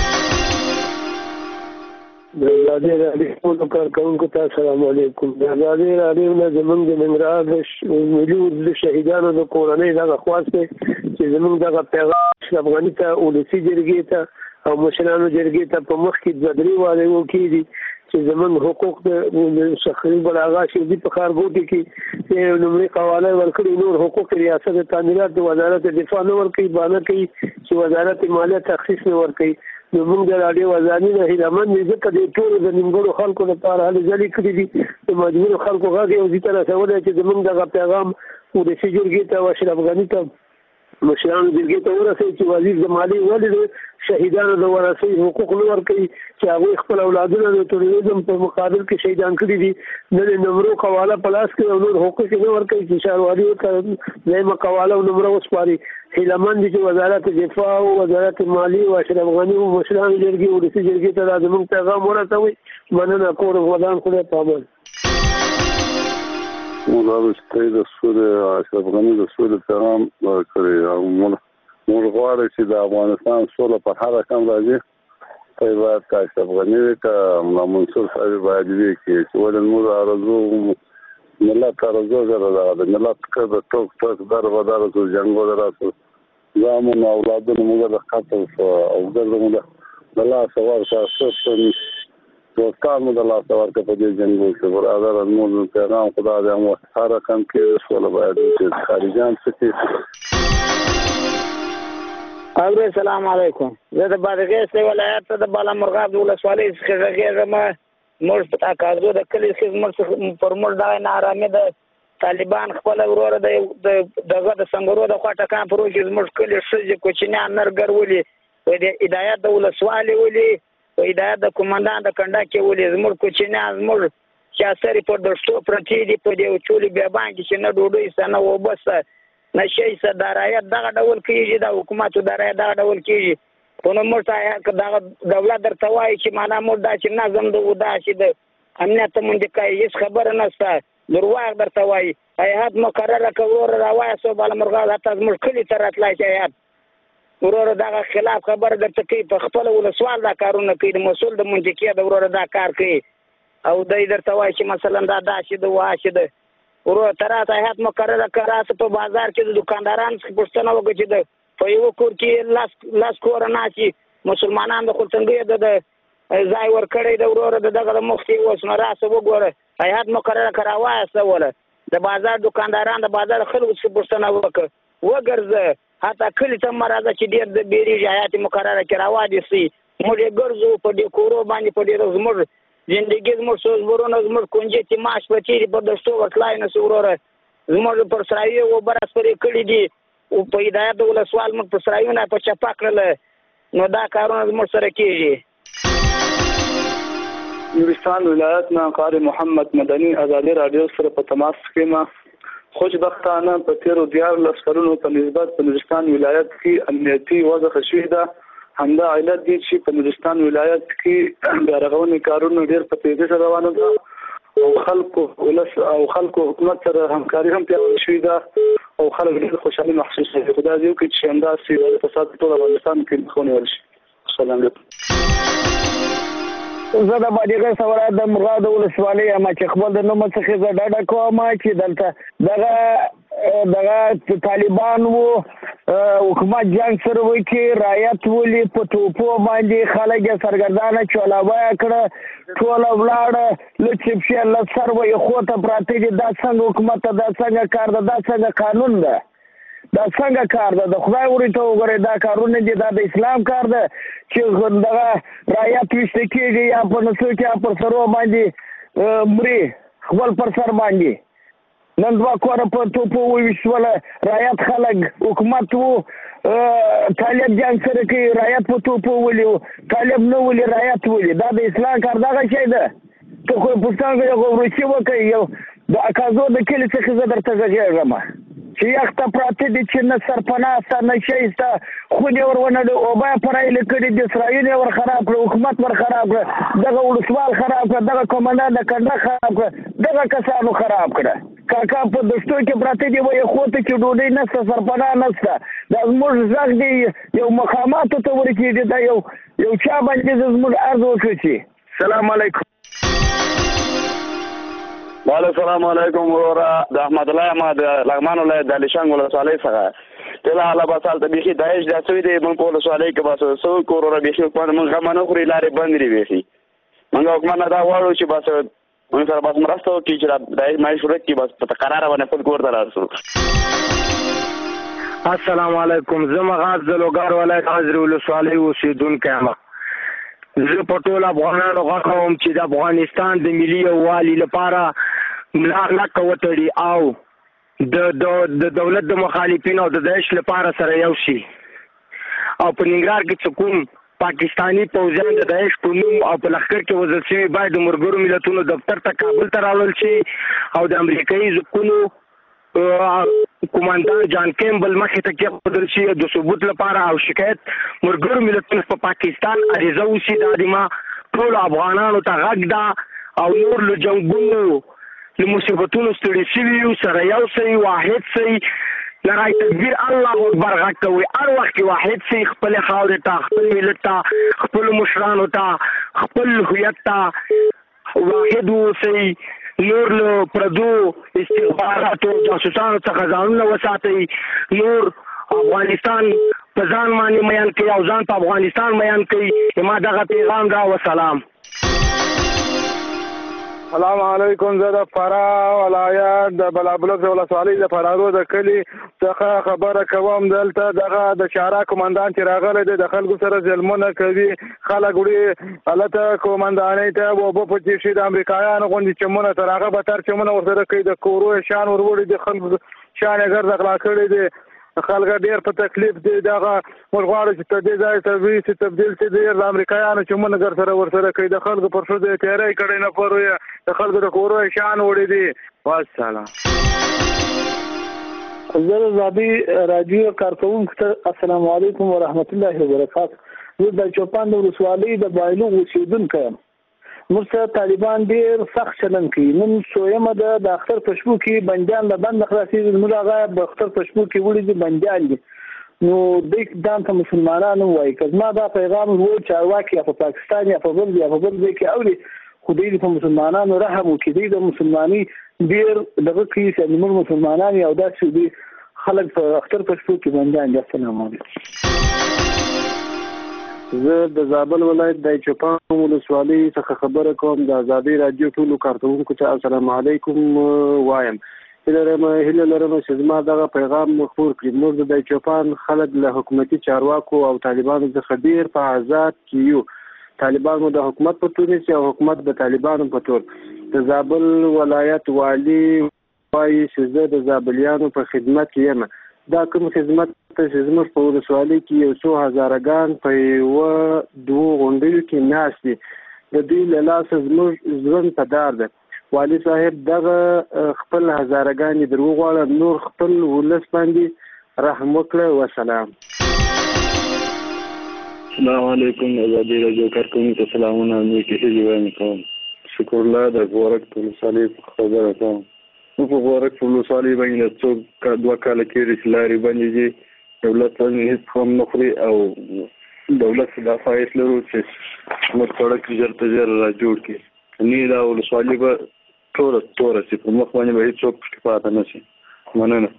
د ازادي راډیو د کارکوونکو ته السلام علیکم. د ازادي راډیو نه زموږ د ننګرهار د ملي د شهیدانو د کورنۍ دغه خواست دی چې زموږ دغه پیغام افغاني ته ولسي جرګې ته او مشرانو جرګې ته په مخ کې دوه درې وارې وکړي چې زموږ حقوق د شخصي بلاغا شهیدي په ښارګوټي کې لومړی قواله ورکړي نور حقوق ریاست تعمیرات د وزارت دفاع نه ورکوي بانه کوي چې وزارت مالیه تخصیص نه ورکوي. نو موږ د راډیو ازادي نه هیلهمند یو ځکه د ټولو د نیمګړو خلکو لپاره هلې ځلې کړي دي د مجبورو خلکو غږ یو ځای ته رسولی چې زموږ دغه پیغام ولسي جرګې ته او اشرف غني ته مشرانو جرګې ته ورسوي چې وزیر د مالیې ولې د شهیدانو د ورثوي حقوق نه ورکوي چې هغوی خپل اولادونه د تروریزم په مقابل کې شهیدان کړي دي. نه د نمرو قواله په لاس کې او نور حقوق نه ورکوي چې ښاروالي ورته دویمه قواله او نمره وسپاري. هیلهمند دي چې وزارت دفاع او وزارت مالیې او اشرف غني او مشرانو جرګې ولسي جرګې ته دا زموږ پیغام ورسوي. مننه. کور ودان خدای پامان. موږ چې د سولې اشرف غني د سولې پیغام ورکړی او موږ موږ غواړو چې د افغانستان سوله په هر رقم راځي. ته باید که اشرف غني وي که ملا منصور صاحب باید وي چې ولې موږ آرزو ملت آرزو ګره دغه د ملت که د ټوک ټوک در بدر سو جنګ بدر سو زامن اولادونه موږ د قتل شو او ګرځو د لاسه ورکړه دوستان مو د لاسه ورکړه په دې جنګ کې برادر موږ پیغام خدا دې مو هر رقم کې سوله باید چې خارجان څه اوره. السلام علیکم. زه د بادغیس ولایت ته د بالامرغاب د ولسوالۍ څخه راغلم. موږ په تاکازو د کلي خدمت پر موږ دا نارامي د طالبان خپل وروره د دغه د سنگرو د خواټه کام پروژې زموږ کلي ښځې کوچنیان نرګر ولي و د هدایت د ولسوالۍ ولي و هدایت د کمانډان د کنډاکې ولي زموږ کوچنیان زموږ چاسري پر دشتو پرتې دي په دې چولي بیابان کې چې نه ډوډۍ سه نه وبسه نه شی سه درایت دغه ډول کېږي د حکومتو درایت دغه ډول کېږي. خو نو موږ ته دغه دولت درته وایي چې معنا موږ دا چې نظم د دا چې د امنیت منډې کوي هېڅ خبره نشته. درواغ درته وایي. هیات مقرره که وروره راوایاستو بالامرغاب حتی زموږ کلي ته راتلی چې هیات وروره دغه خلاف خبره درته کوي په خپله ولسوال دا کارونه کوي د مسؤل د منطقې د وروره دا کار کوي او دی درته وایي چې مثلا دا داسې ده واسې ده. وروره ته راته هیات مقرره که راسه په بازار کې د دوکاندارانو څخه پوښتنه وکړه چې د په یوه کور کې لاس لاس کوره ناستي مسلمانان د خلڅنګۍ د ځای ورکړی د وروره د دغه د مفتي اوس نو راسه وګوره هیات مقرره که راوایستوله د بازار دوکانداران د بازار خلکو څخه پوښتنه وکړه وګرځه حتی کلي ته مه راځه چې ډېر د بیریږي هیات مقرره کې راوادېسي موږ یې ګرځو په دې کورو باندې په ډېر زموږ زندګي زموږ سوزبرونه زموږ کنجې چې معاش په تېري په دشتو ورتلای نه سي وروره زموږ پر سرایي اوبه راسپرې کړي دي او په هدایت د ولسوال موږ په سرایونه په چپه کړله نو دا کارونه زموږ سره کېږي. نورستان ولایت نه قاری محمد مدني ازادي راډیو سره په تماس کې ما خوشبختانه په تیرو دیارلس کلونو په نسبت په نورستان ولایت کې امنیتي وضع ښه شوې ده. همدا علت دی چې په نورستان ولایت کې د رغونې کارونه ډېر په تیزۍ سره روانه ده او خلکو ولس او خلکو حکومت سره همکاري هم پیاوړې شوې ده او خلک ډېر خوشحالي محسوس کوي. خو دا یو کې چې همداسې د فساد په ټول افغانستان کې مخه ونیول شي. السلام علیکم. زه د بادغه سوره د مرغاب ولسوالۍ یم چې خپل د نوم څخه زه ډاډه کوم چې دلته دغه دغه طالبان وو حکومت جنگ سره وکړي رایت ولي په توپو باندې خلک سرګردانه چولاوه کړه ټول ولاړ لچې له سر وې خو ته پراته دي دا څنګه حکومت دا څنګه کار ده دا څنګه قانون ده دا څنګه کار ده د خدای ورته وګورئ دا کارونه دي دا د اسلام کار ده چې دغه رایت وشته کېږي یا په نسو کې پر سرو باندې مري خپل پر سر باندې نن دوه کوره په توپو وویشتوله رایت خلک حکومت وو طالب جنګ سره کوي رایت په توپو ولي طالب نه ولي رایت ولي دا د اسلام کار دغه شی ده. ته خو پښتانه یو ورچی وکړي یو د اکازو د کلی څخه زه درته غږېږم چې یخته پراته دي چې نه سرپناه سته نه شی سته خونې ور ونډې اوبه یې پرایلې کړي دي اسرائیل یې ور خراب کړه حکومت ور خراب کړه دغه ولسوال خراب کړه دغه کمانډان د کنډه خراب کړه دغه کسانو خراب کړه. کاکا په دشتو کې پراته دي وایي خو ته چې ډوډۍ نشته سرپناه نشته دا زموږ غږ دی یو مقاماتو ته ورکېږي دا یو یو چا باندې زموږ عرض وکړي چې سلام علیکم. وعلیکم السلام علیکم ورا د احمد الله احمد لغمان ولایت د علیشنګ ولسوالۍ څخه ته لا الله بسال ته بيخي دایښ د څوی دی مونږ په ولسوالۍ کې بس سو کورونه بيخي په مونږ غمنه خوري لارې بند لري بيخي مونږ حکومت نه دا وایو چې بس مونږ سره بس مرسته وکړي چې دایښ مې شروع کړي بس په قرار باندې خپل کور ته راسو. السلام علیکم زه مغاز د لوګار ولایت حضرت ولسوالۍ اوسیدونکی یم. زه په ټول افغانانو غواړم چې د افغانستان د ملي یووالي لپاره لار لکه وتړي او د د دولت د مخالفینو او د داعش لپاره سره یو شي او په ننګرهار کې چې کوم پاکستانی پوځیان د داعش په نوم او په لښکر کې وژل شوي باید د ملګرو ملتونو دفتر ته کابل ته راوړل شي او د امریکایي ځواکونو کمانډر جان کیمبل مخې ته کېښودل شي د ثبوت لپاره او شکایت ملګرو ملتونو په پاکستان عریضه وشي دا د ما ټولو افغانانو ته غږ ده او نور له جنګونو له مصیبتونو ستړي شوي یو سره یو شئ واحد شئ لړای تکبیر الله اکبر غږ کوئ هر وخت کې واحد شئ خپلې خاورې ته خپل ملت ته خپلو مشرانو ته خپل هویت ته واحد اوسئ نور له پردو استخباراتو جاسوسانو څخه ځانونه وساتئ نور افغانستان په ځان باندې میان کوي او ځان په افغانستان میان کوي ما دغه پیغام دا وسلام. السلام علیکم زه د فراه ولایت د بلابلوک ولسوالۍ د فرارو د کلي څخه خبره کوم. دلته دغه د شارع کمانډان چې راغلی دی د خلکو سره ظلمونه کوي خلک وړي هلته کمانډانۍ ته اوبه په څښي شي د امریکایانو غوندې چمونه تر هغه بدتر چمونه ورسره کوي د کورو شان ور وړي د خلکو شان یې ګرد غلا کړی دی خلک ډېر په تکلیف دي دغه موږ غواړو چې په دې ځای ته وي چې تبدیل شي ډېر د امریکایانو چمونه ګر سره ورسره کوي د خلکو پر ښځو یې تیاری کړی نه پر د خلکو د کورو یې شان وړي دي. والسلام. زه د زابي راډیو کارکوونکو ته السلام علیکم ورحمت الله وبرکاته. زه د چوپان د ولسوالۍ د بایلو اوسېدونکی یم. موږ سره طالبان ډېر سخت چلند کوي. نن سویمه ده د اختر په شپو کې بندیان له بنده خلاصېږي زموږ هغه د اختر په شپو کې وړي دي بندیان دي نو دوی ځان ته مسلمانان وایي که زما دا پیغام و چارواکي یا په پاکستان یا په بل یا په بل ځای کې اوري خو دوی په مسلمانانو رحم وکړي دوی د مسلمانۍ ډېر دغه کوي چې زموږ مسلمانان یو داسې دوی خلک په اختر په شپو کې بندیان دي. السلام علیکم. زه د زابل ولایت د چوپان ولسوالۍ څخه خبره کوم. د ازادي راډیو ټولو کارکوونکو ته السلام علیکم وایم. هیله لرم هیله لرم چې زما دغه پیغام خپور کړي. موږ د چوپان خلک له حکومتي چارواکو او طالبانو څخه ډېر په آزاد کې یو. طالبانو د حکومت په تور نشي او حکومت د طالبانو په تور. د زابل ولایت والی وایي چې زه د زابلیانو په خدمت کې یم. دا کوم خدمت چې زموږ په ولسوالۍ کې یو څو هزارګان په یوه دوو غونډیو کې ناست دي د دوی له لاسه زموږ ژوند په دار ده. والي صاحب دغه خپل هزارګانې درو غواړه نور خپل ولس باندې رحم وکړه وسلام. السلام علیکم آزادی رادیو کارکونکو ته سلامونه نیکې هیلې وایم کوم. شکر الله د غورک ولسوالۍ خبره کوم. نو په غورک ولسوالۍ باندې څو دوه کاله کېږي چې لارې بندې دي، دولت هیڅ هم نه خوري او دولت دا فایس لرو چې موږ سړک ژر تر ژره را جوړ کړي. نه دا ولسوالۍ به ټوله توره شي، په مخ باندې به هېڅوک پکې پاته نه شي. مننه.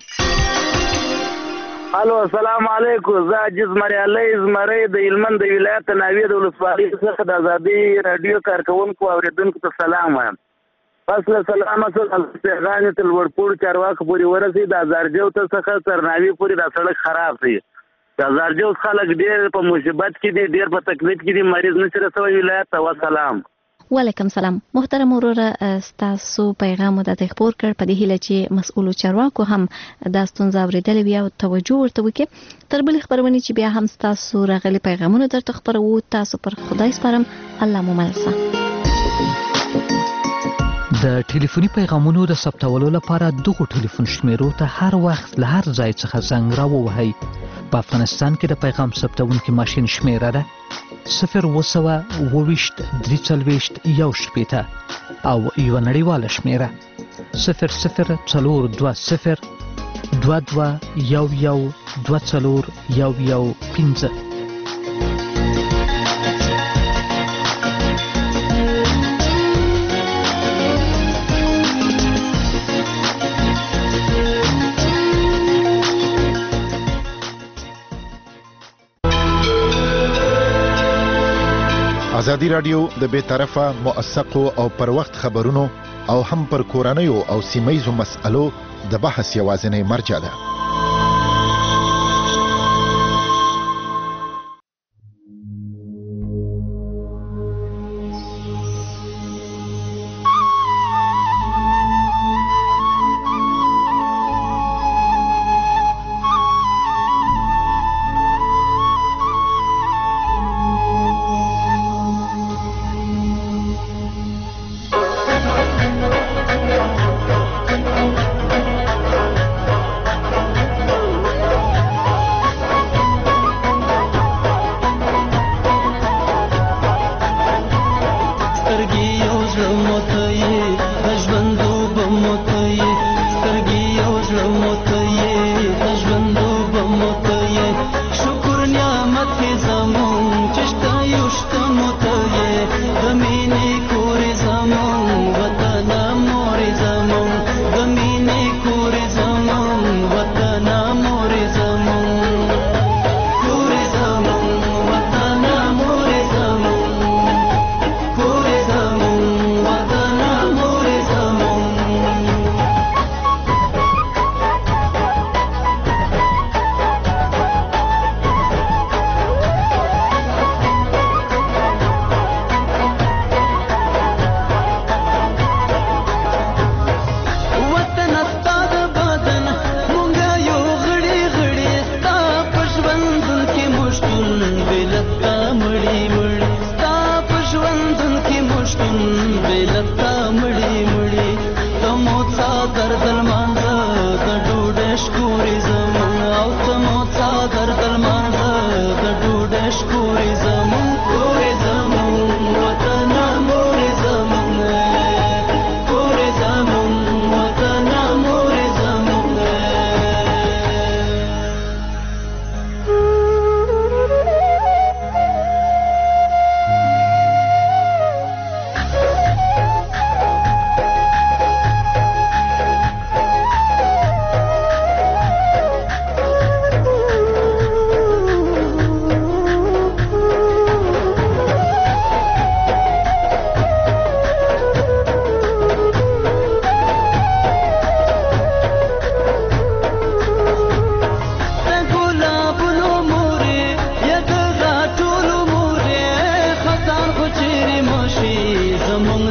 الو السلام علیکم. زه عجیز مریالی زمری د هلمند د ولایت ناوې د ولسوالۍ څخه د ازادي راډیو کارکوونکو او اورېدونکو ته سلام وایم. پس له سلامه څخه پیغانې تر لوړپوړو چارواکو پورې ورسي. د هزارجو ته څخه تر ناوې پورې دا سړک خراب دی. د هزارجو خلک ډېر په مصیبت کې دي، ډېر په تکلیف کې دي، مریض نشي رسوي ولایت ته. وسلام. وعلیکم سلام. محترم وروره، ستاسو پیغام مو د خبر کړ په دې هیله چې مسؤلو چارواکو هم دا ستونزه اورېدلې وي او توجه ورته وکړي. تر بلې خبرونه چې بیا هم ستاسو راغلي پیغامونه درته خپروو. تاسو پر خدای سپارم. الله مو ملسه. د ټلیفوني پیغامونو د ثبتولو لپاره دغه ټلیفون شمیرو ته هر وخت له هر ځای څخه زنګ راووهئ. په افغانستان کې د پیغام ثبتونکي ماشین شمیره ده صفر اوه سوه اوه ویشت درې څلوېښت یو شپېته او یوه نړیواله شمیره صفر صفر څلور دوه صفر دوه دوه یو یو دوه څلور یو یو پنځه. ازادي رادیو د بے طرفه موثقو او پر وخت خبرونو او هم پر کورنیو او سیمایزو مسألو د بحث یوازینی مرجع ده.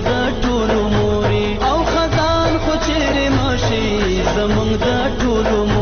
زمونږ د ټولو